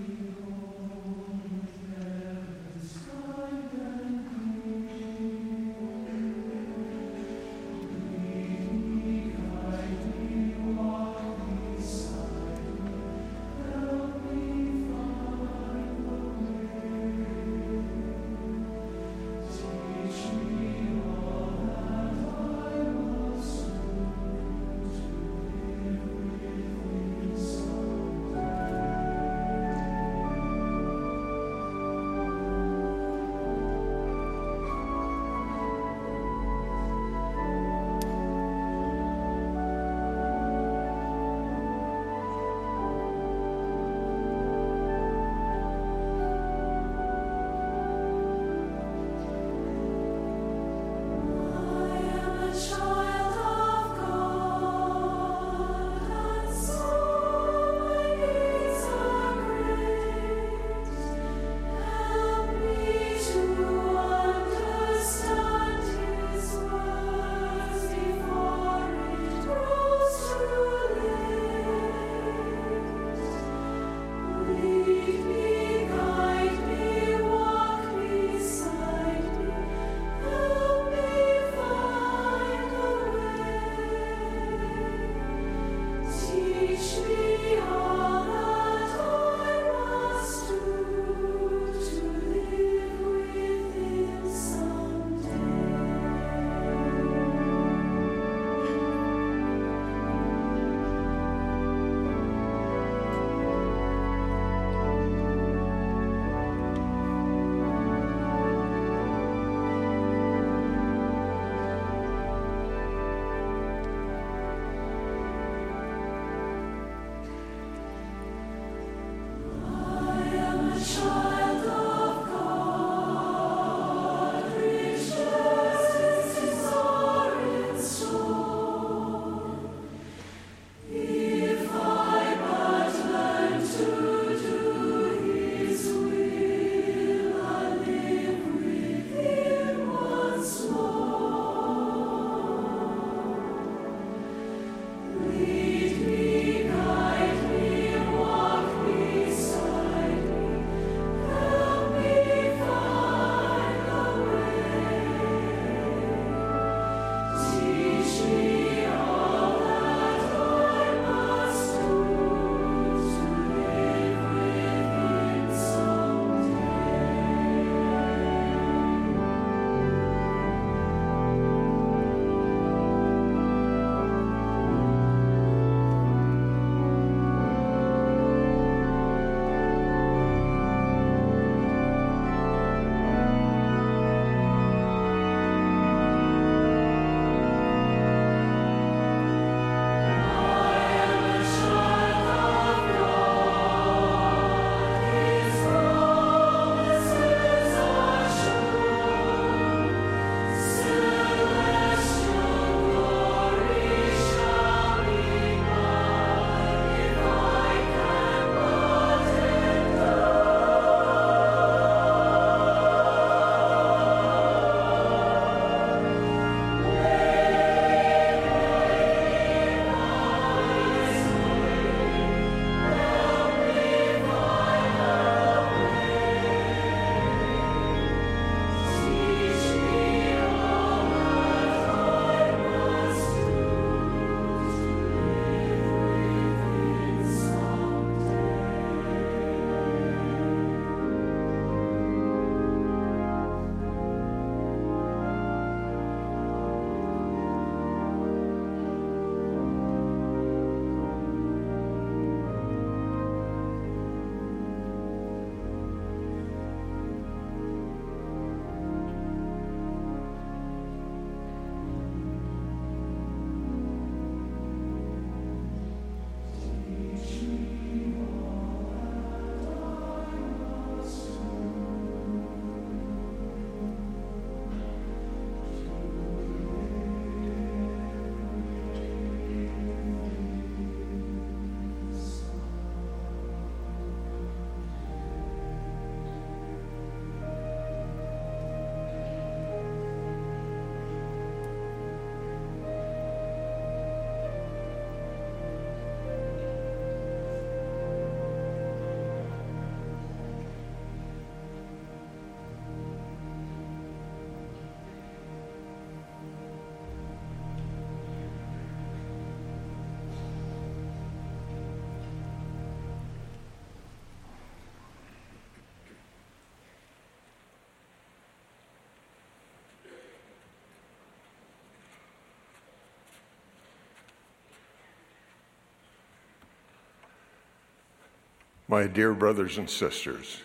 My dear brothers and sisters,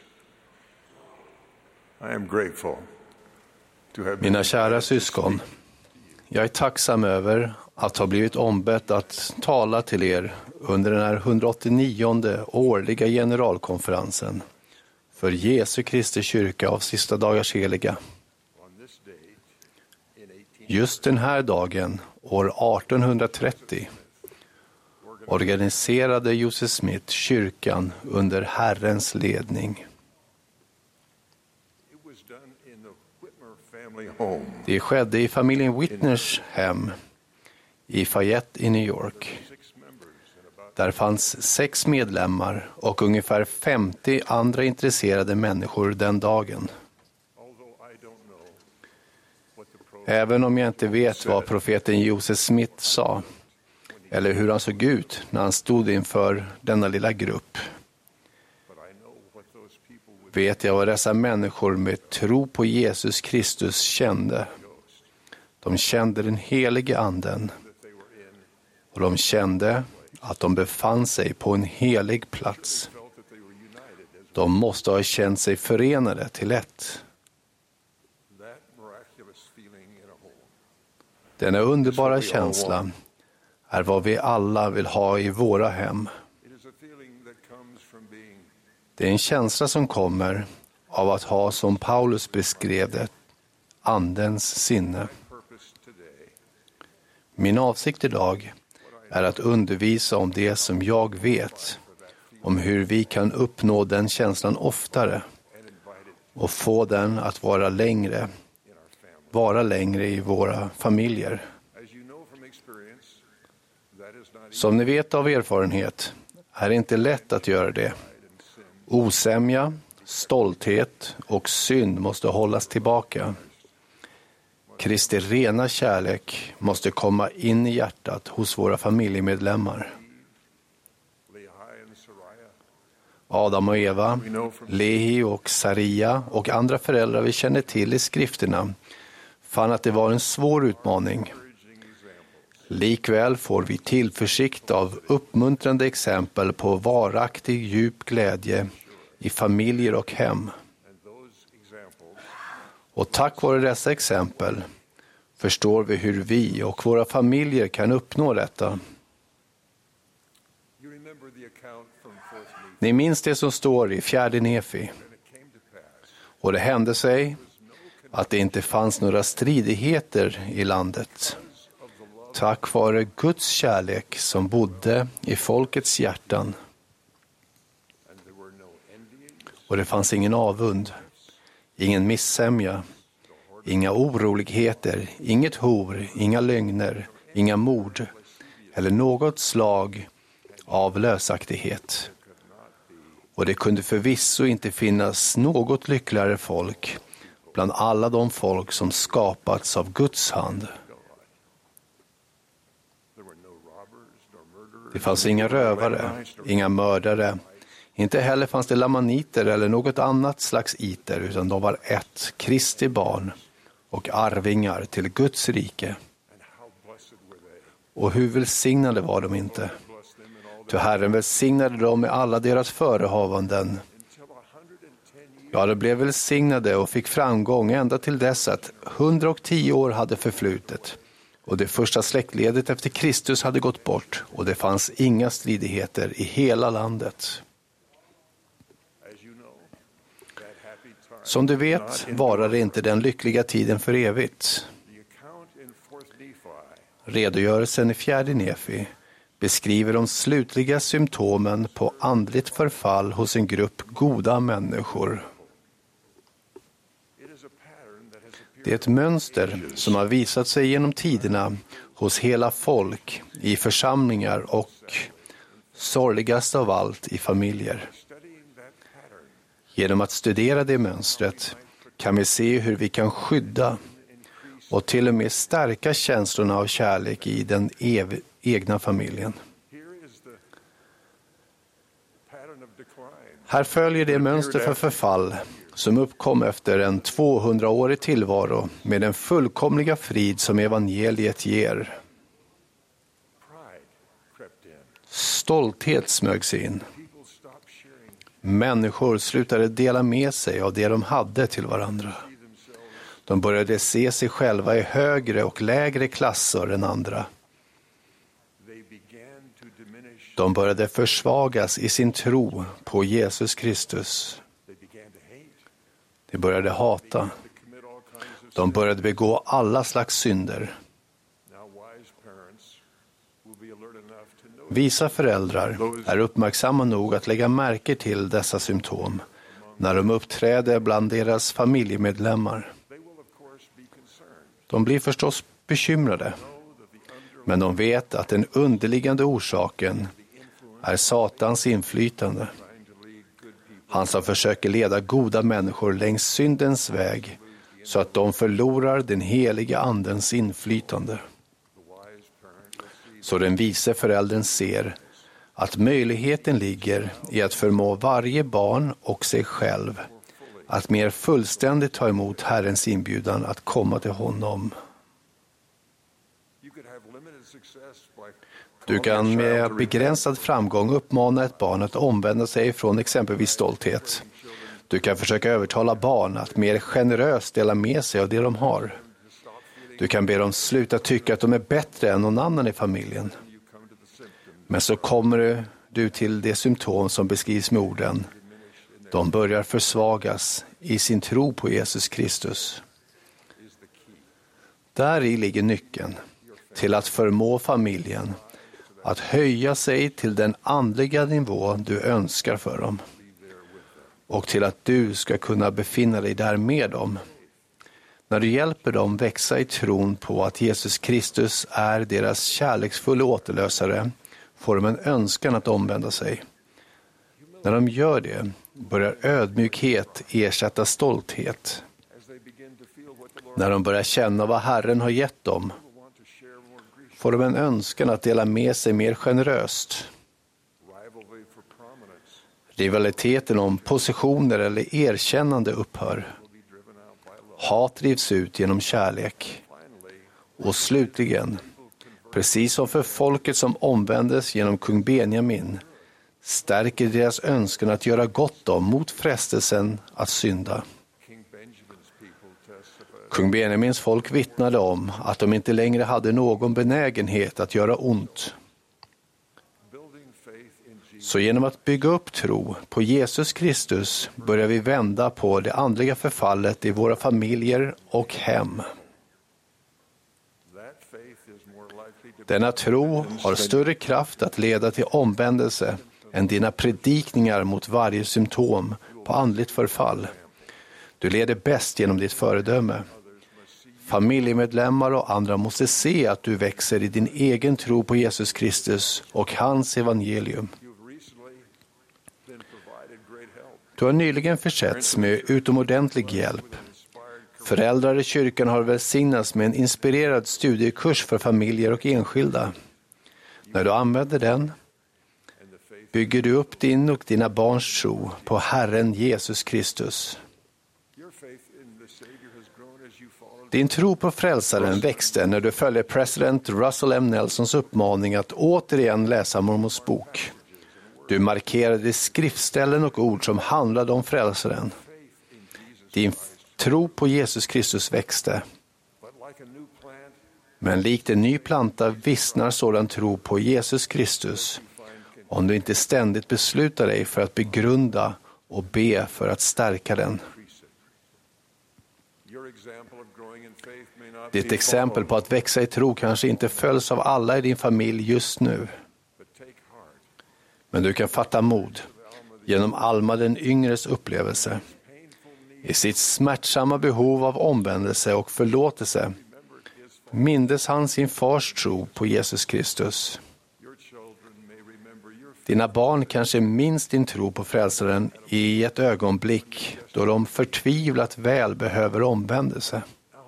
I am grateful to have been... Mina kära syskon, jag är tacksam över att ha blivit ombett att tala till er under den här hundraåttionionde årliga generalkonferensen för Jesu Kristi kyrka av sista dagars heliga. Just den här dagen, år artonhundratrettio, organiserade Joseph Smith kyrkan under Herrens ledning. Det skedde i familjen Whitners hem i Fayette i New York. Där fanns sex medlemmar och ungefär femtio andra intresserade människor den dagen. Även om jag inte vet vad profeten Joseph Smith sa eller hur han såg ut när han stod inför denna lilla grupp, vet jag vad dessa människor med tro på Jesus Kristus kände. De kände den helige anden och de kände att de befann sig på en helig plats. De måste ha känt sig förenade till ett. Denna underbara känsla är vad vi alla vill ha i våra hem. Det är en känsla som kommer av att ha, som Paulus beskrev det, andens sinne. Min avsikt idag är att undervisa om det som jag vet, om hur vi kan uppnå den känslan oftare och få den att vara längre, vara längre i våra familjer. Som ni vet av erfarenhet är det inte lätt att göra det. Osämja, stolthet och synd måste hållas tillbaka. Kristi rena kärlek måste komma in i hjärtat hos våra familjemedlemmar. Adam och Eva, Lehi och Saria och andra föräldrar vi känner till i skrifterna fann att det var en svår utmaning. Likväl får vi tillförsikt av uppmuntrande exempel på varaktig djup glädje i familjer och hem. Och tack vare dessa exempel förstår vi hur vi och våra familjer kan uppnå detta. Ni minns det som står i fjärde Nefi. Och det hände sig att det inte fanns några stridigheter i landet. Tack vare Guds kärlek som bodde i folkets hjärtan. Och det fanns ingen avund, ingen missämja, inga oroligheter, inget hor, inga lögner, inga mord eller något slag av lösaktighet. Och det kunde förvisso inte finnas något lyckligare folk bland alla de folk som skapats av Guds hand. Det fanns inga rövare, inga mördare. Inte heller fanns det lamaniter eller något annat slags iter, utan de var ett, Kristi barn och arvingar till Guds rike. Och hur välsignade var de inte? Ty Herren välsignade dem med alla deras förehavanden. Ja, de blev välsignade och fick framgång ända till dess att hundratio år hade förflutit. Och det första släktledet efter Kristus hade gått bort och det fanns inga stridigheter i hela landet. Som du vet varade inte den lyckliga tiden för evigt. Redogörelsen i fjärde Nefi beskriver de slutliga symptomen på andligt förfall hos en grupp goda människor. Det är ett mönster som har visat sig genom tiderna hos hela folk, i församlingar och, sorgligast av allt, i familjer. Genom att studera det mönstret kan vi se hur vi kan skydda och till och med stärka känslorna av kärlek i den ev- egna familjen. Här följer det mönster för förfall som uppkom efter en tvåhundraårig tillvaro med den fullkomliga frid som evangeliet ger. Stolthet smögs in. Människor slutade dela med sig av det de hade till varandra. De började se sig själva i högre och lägre klasser än andra. De började försvagas i sin tro på Jesus Kristus. De började hata. De började begå alla slags synder. Visa föräldrar är uppmärksamma nog att lägga märke till dessa symptom när de uppträder bland deras familjemedlemmar. De blir förstås bekymrade, men de vet att den underliggande orsaken är Satans inflytande. Han som försöker leda goda människor längs syndens väg så att de förlorar den heliga andens inflytande. Så den vise föräldern ser att möjligheten ligger i att förmå varje barn och sig själv att mer fullständigt ta emot Herrens inbjudan att komma till honom. Du kan med begränsad framgång uppmana ett barn att omvända sig från exempelvis stolthet. Du kan försöka övertala barn att mer generöst dela med sig av det de har. Du kan be dem sluta tycka att de är bättre än någon annan i familjen. Men så kommer du till det symptom som beskrivs med orden. De börjar försvagas i sin tro på Jesus Kristus. Där i ligger nyckeln till att förmå familjen att höja sig till den andliga nivå du önskar för dem. Och till att du ska kunna befinna dig där med dem. När du hjälper dem växa i tron på att Jesus Kristus är deras kärleksfulla återlösare får de en önskan att omvända sig. När de gör det börjar ödmjukhet ersätta stolthet. När de börjar känna vad Herren har gett dem får de en önskan att dela med sig mer generöst. Rivaliteten om positioner eller erkännande upphör. Hat drivs ut genom kärlek. Och slutligen, precis som för folket som omvändes genom kung Benjamin, stärker deras önskan att göra gott om mot frestelsen att synda. Kung Benjamins folk vittnade om att de inte längre hade någon benägenhet att göra ont. Så genom att bygga upp tro på Jesus Kristus börjar vi vända på det andliga förfallet i våra familjer och hem. Denna tro har större kraft att leda till omvändelse än dina predikningar mot varje symptom på andligt förfall. Du leder bäst genom ditt föredöme. Familjemedlemmar och andra måste se att du växer i din egen tro på Jesus Kristus och hans evangelium. Du har nyligen försetts med utomordentlig hjälp. Föräldrar i kyrkan har välsignats med en inspirerad studiekurs för familjer och enskilda. När du använder den bygger du upp din och dina barns tro på Herren Jesus Kristus. Din tro på frälsaren växte när du följde president Russell M. Nelsons uppmaning att återigen läsa Mormons bok. Du markerade skriftställen och ord som handlade om frälsaren. Din tro på Jesus Kristus växte. Men likt en ny planta vissnar sådan tro på Jesus Kristus om du inte ständigt beslutar dig för att begrunda och be för att stärka den. Ditt exempel på att växa i tro kanske inte följs av alla i din familj just nu. Men du kan fatta mod genom Alma den yngres upplevelse. I sitt smärtsamma behov av omvändelse och förlåtelse mindes han sin fars tro på Jesus Kristus. Dina barn kanske minns din tro på frälsaren i ett ögonblick då de förtvivlat väl behöver omvändelse.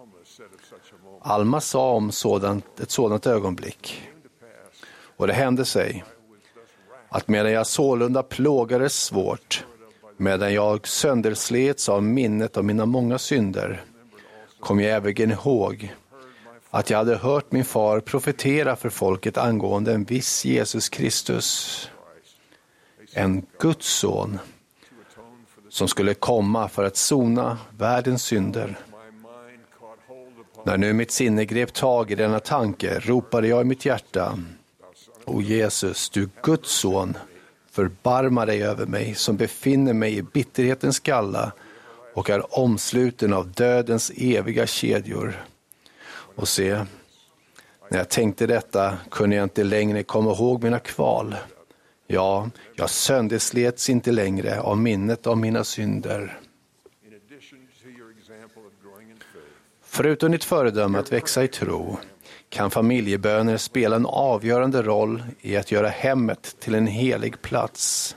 Alma sa om sådant, ett sådant ögonblick. Och det hände sig att medan jag sålunda plågades svårt, medan jag sönderslets av minnet av mina många synder, kom jag även ihåg att jag hade hört min far profetera för folket angående en viss Jesus Kristus, en Guds son, som skulle komma för att sona världens synder. När nu mitt sinne grep tag i denna tanke ropade jag i mitt hjärta: O Jesus, du Guds son, förbarma dig över mig som befinner mig i bitterhetens galla och är omsluten av dödens eviga kedjor. Och se, när jag tänkte detta kunde jag inte längre komma ihåg mina kval. Ja, jag sönderslets inte längre av minnet av mina synder. Förutom ditt föredöme att växa i tro kan familjeböner spela en avgörande roll i att göra hemmet till en helig plats.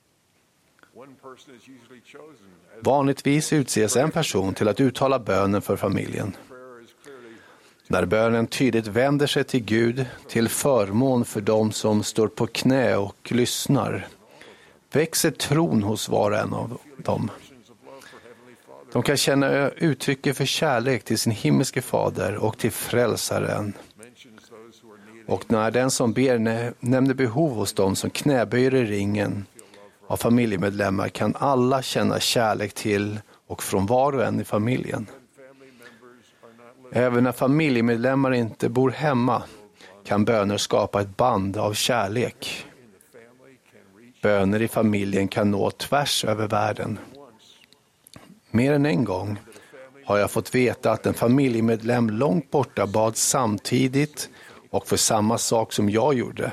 Vanligtvis utses en person till att uttala bönen för familjen. När bönen tydligt vänder sig till Gud till förmån för dem som står på knä och lyssnar, växer tron hos var och en av dem. De kan känna uttrycket för kärlek till sin himmelske fader och till frälsaren. Och när den som ber nämner behov hos dem som knäböjer i ringen av familjemedlemmar kan alla känna kärlek till och från var och en i familjen. Även när familjemedlemmar inte bor hemma kan böner skapa ett band av kärlek. Böner i familjen kan nå tvärs över världen. Mer än en gång har jag fått veta att en familjemedlem långt borta bad samtidigt och för samma sak som jag gjorde.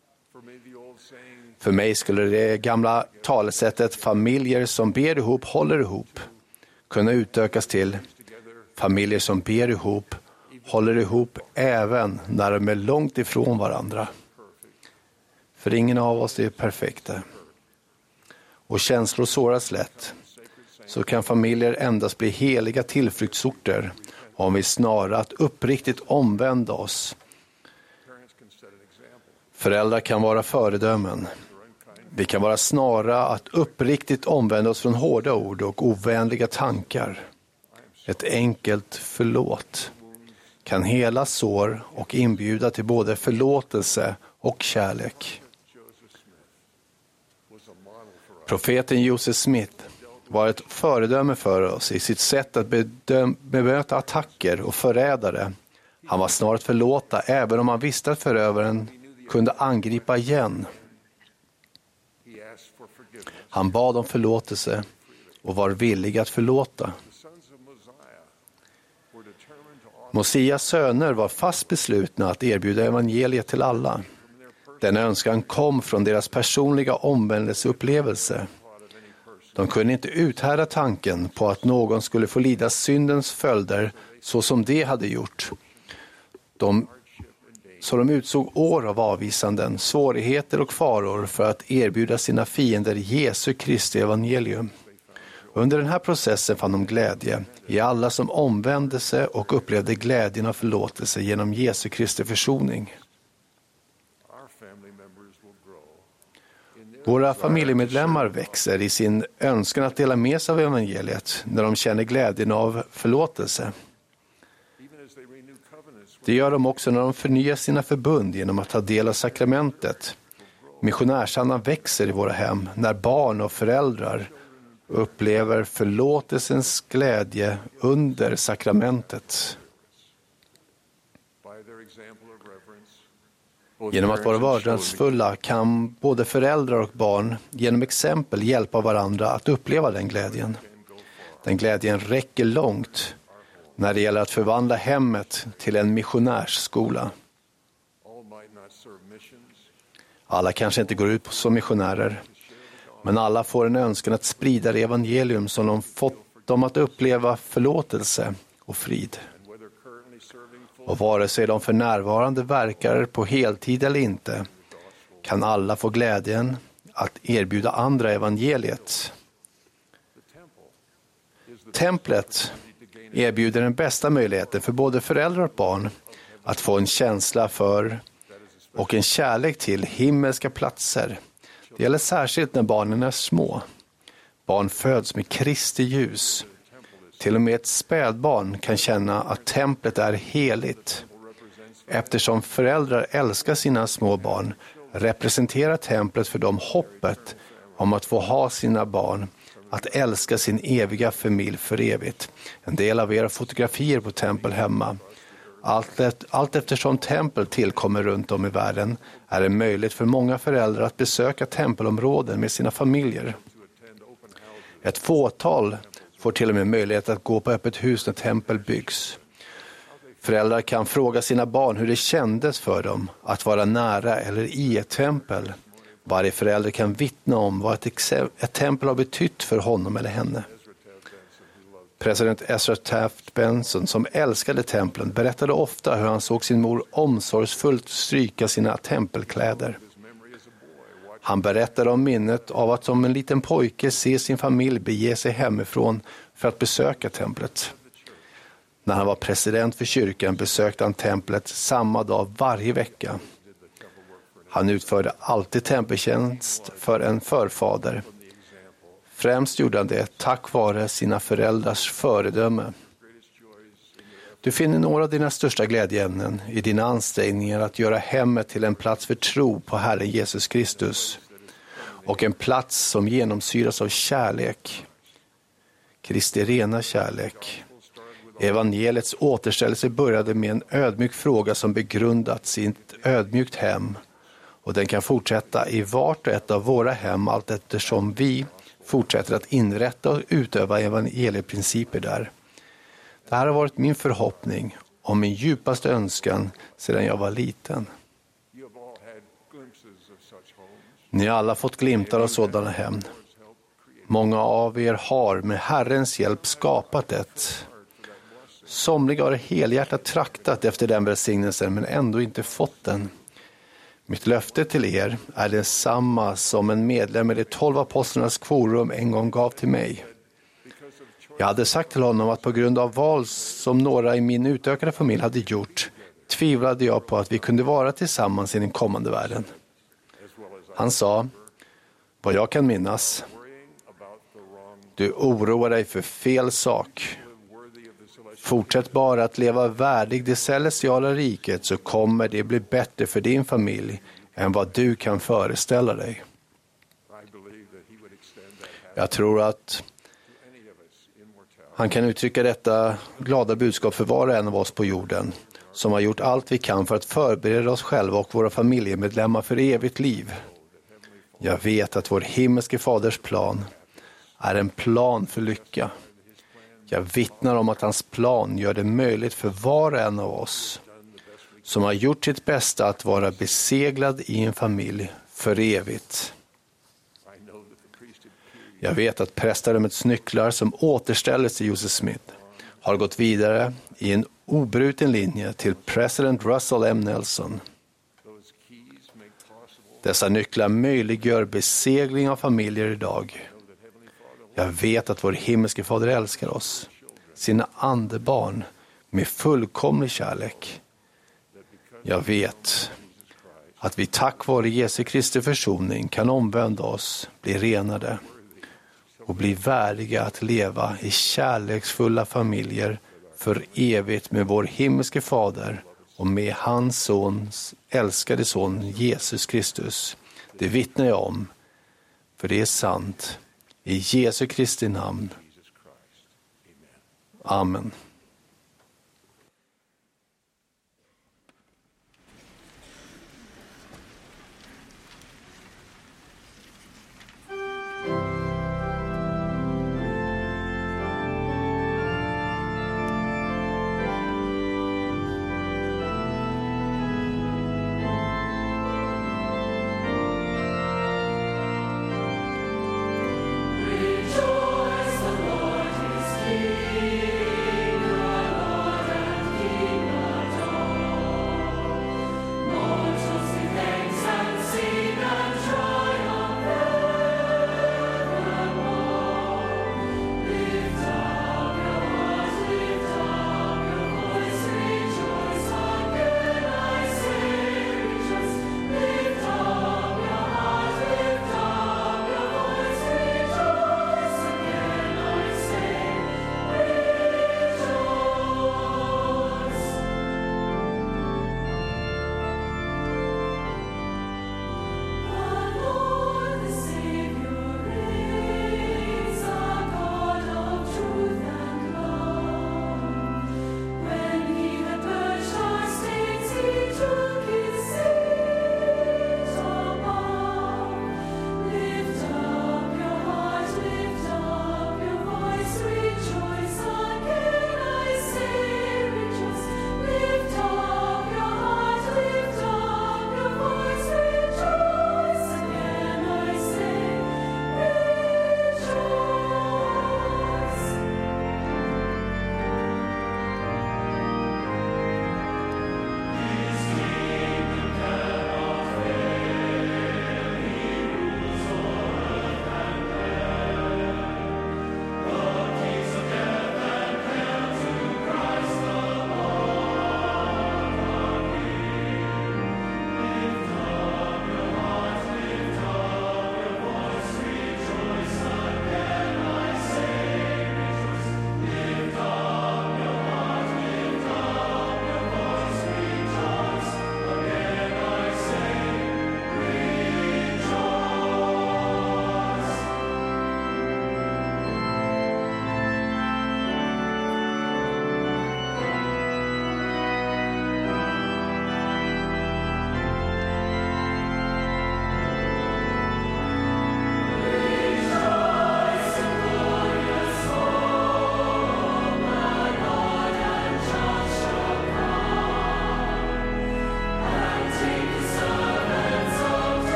För mig skulle det gamla talesättet familjer som ber ihop håller ihop kunna utökas till familjer som ber ihop håller ihop även när de är långt ifrån varandra. För ingen av oss är perfekta. Och känslor såras lätt. Så kan familjer endast bli heliga tillflyktsorter om vi snarare att uppriktigt omvända oss. Föräldrar kan vara föredömen. Vi kan vara snarare att uppriktigt omvända oss från hårda ord och ovänliga tankar. Ett enkelt förlåt kan hela sår och inbjuda till både förlåtelse och kärlek. Profeten Joseph Smith var ett föredöme för oss i sitt sätt att bedöm- bemöta attacker och förrädare. Han var snart förlåta även om han visste att förövaren kunde angripa igen. Han bad om förlåtelse och var villig att förlåta. Mosias söner var fast beslutna att erbjuda evangeliet till alla. Den önskan kom från deras personliga omvändelseupplevelse. De kunde inte uthärda tanken på att någon skulle få lida syndens följder så som de hade gjort. De, så de utsåg år av avvisanden, svårigheter och faror för att erbjuda sina fiender Jesu Kristi evangelium. Under den här processen fann de glädje i alla som omvände sig och upplevde glädjen av förlåtelse genom Jesu Kristi försoning. Våra familjemedlemmar växer i sin önskan att dela med sig av evangeliet när de känner glädjen av förlåtelse. Det gör de också när de förnyar sina förbund genom att ta del av sakramentet. Missionärsandan växer i våra hem när barn och föräldrar upplever förlåtelsens glädje under sakramentet. Genom att vara vördnadsfulla kan både föräldrar och barn genom exempel hjälpa varandra att uppleva den glädjen. Den glädjen räcker långt när det gäller att förvandla hemmet till en missionärsskola. Alla kanske inte går ut som missionärer, men alla får en önskan att sprida det evangelium som de fått dem att uppleva förlåtelse och frid. Och vare sig de för närvarande verkar på heltid eller inte, kan alla få glädjen att erbjuda andra evangeliet. Templet erbjuder den bästa möjligheten för både föräldrar och barn att få en känsla för och en kärlek till himmelska platser. Det gäller särskilt när barnen är små. Barn föds med Kristi ljus. Till och med ett spädbarn kan känna att templet är heligt. Eftersom föräldrar älskar sina små barn representerar templet för dem hoppet om att få ha sina barn att älska sin eviga familj för evigt. En del av era fotografier på tempel hemma. Allt, allt eftersom tempel tillkommer runt om i världen är det möjligt för många föräldrar att besöka tempelområden med sina familjer. Ett fåtal får till och med möjlighet att gå på öppet hus när tempel byggs. Föräldrar kan fråga sina barn hur det kändes för dem att vara nära eller i ett tempel. Varje förälder kan vittna om vad ett, ex- ett tempel har betytt för honom eller henne. President Ezra Taft Benson, som älskade templen, berättade ofta hur han såg sin mor omsorgsfullt stryka sina tempelkläder. Han berättade om minnet av att som en liten pojke se sin familj bege sig hemifrån för att besöka templet. När han var president för kyrkan besökte han templet samma dag varje vecka. Han utförde alltid tempeltjänst för en förfader. Främst gjorde han det tack vare sina föräldrars föredöme. Du finner några av dina största glädjeämnen i dina ansträngningar att göra hemmet till en plats för tro på Herren Jesus Kristus och en plats som genomsyras av kärlek. Kristi rena kärlek. Evangeliets återställelse började med en ödmjuk fråga som begrundats i ett ödmjukt hem, och den kan fortsätta i vart och ett av våra hem allt eftersom vi fortsätter att inrätta och utöva evangelieprinciper där. Det här har varit min förhoppning och min djupaste önskan sedan jag var liten. Ni har alla fått glimtar av sådana hem. Många av er har med Herrens hjälp skapat ett. Somliga har helhjärtat traktat efter den välsignelsen men ändå inte fått den. Mitt löfte till er är detsamma som en medlem i de tolv apostlarnas kvorum en gång gav till mig. Jag hade sagt till honom att på grund av val som några i min utökade familj hade gjort tvivlade jag på att vi kunde vara tillsammans i den kommande världen. Han sa, vad jag kan minnas, du oroar dig för fel sak. Fortsätt bara att leva värdig det celestiala riket så kommer det bli bättre för din familj än vad du kan föreställa dig. Jag tror att han kan uttrycka detta glada budskap för var och en av oss på jorden som har gjort allt vi kan för att förbereda oss själva och våra familjemedlemmar för evigt liv. Jag vet att vår himmelske faders plan är en plan för lycka. Jag vittnar om att hans plan gör det möjligt för var och en av oss som har gjort sitt bästa att vara beseglad i en familj för evigt. Jag vet att prästarummets nycklar som återställdes till Joseph Smith har gått vidare i en obruten linje till president Russell M. Nelson. Dessa nycklar möjliggör besegling av familjer idag. Jag vet att vår himmelske fader älskar oss, sina andebarn, med fullkomlig kärlek. Jag vet att vi tack vare Jesu Kristi försoning kan omvända oss, bli renade och bli värdiga att leva i kärleksfulla familjer för evigt med vår himmelske fader och med hans sons älskade son Jesus Kristus. Det vittnar jag om, för det är sant. I Jesu Kristi namn. Amen. Rejoice, the Lord is King.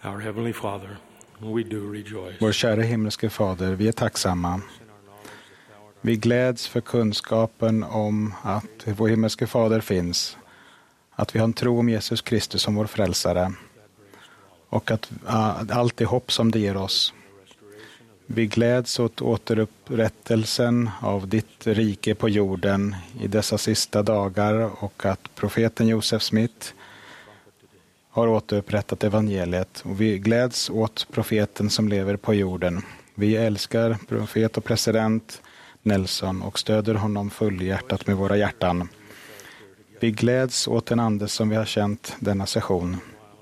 Our Heavenly Father, we do rejoice. Vår kära himmelske Fader, vi är tacksamma. Vi gläds för kunskapen om att vår himmelske Fader finns. Att vi har en tro om Jesus Kristus som vår frälsare. Och att uh, allt det hopp som det ger oss. Vi gläds åt återupprättelsen av ditt rike på jorden i dessa sista dagar och att profeten Joseph Smith har återupprättat evangeliet. Och vi gläds åt profeten som lever på jorden. Vi älskar profet och president Nelson och stöder honom fullhjärtat med våra hjärtan. Vi gläds åt den ande som vi har känt denna session.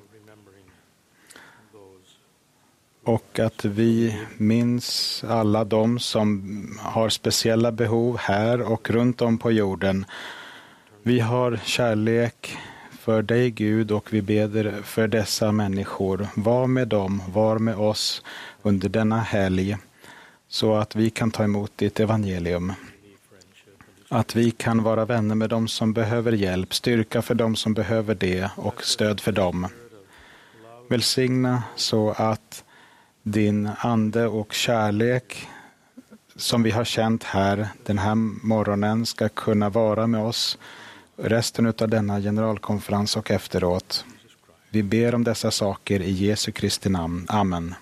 Och att vi minns alla de som har speciella behov här och runt om på jorden. Vi har kärlek för dig, Gud, och vi ber för dessa människor. Var med dem, var med oss under denna helg så att vi kan ta emot ditt evangelium. Att vi kan vara vänner med dem som behöver hjälp, styrka för dem som behöver det och stöd för dem. Välsigna så att din ande och kärlek som vi har känt här den här morgonen ska kunna vara med oss resten av denna generalkonferens och efteråt. Vi ber om dessa saker i Jesu Kristi namn. Amen.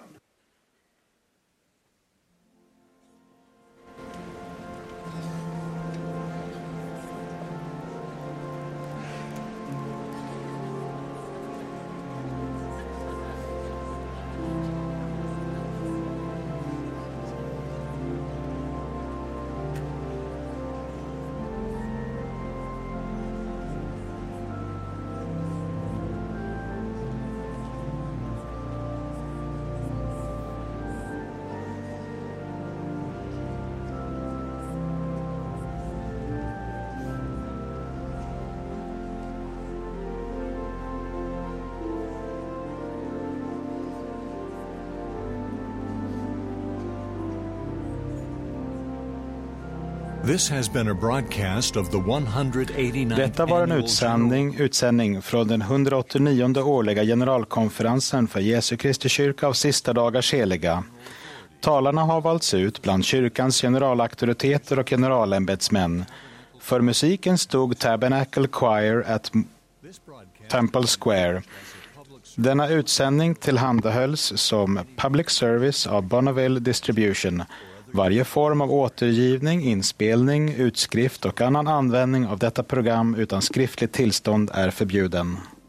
Detta var en utsändning, utsändning från den hundraåttionionde årliga generalkonferensen för Jesu Kristi kyrka av sista dagars heliga. Talarna har valts ut bland kyrkans generalauktoriteter och generalämbetsmän. För musiken stod Tabernacle Choir at Temple Square. Denna utsändning tillhandahölls som public service av Bonneville Distribution. Varje form av återgivning, inspelning, utskrift och annan användning av detta program utan skriftligt tillstånd är förbjuden.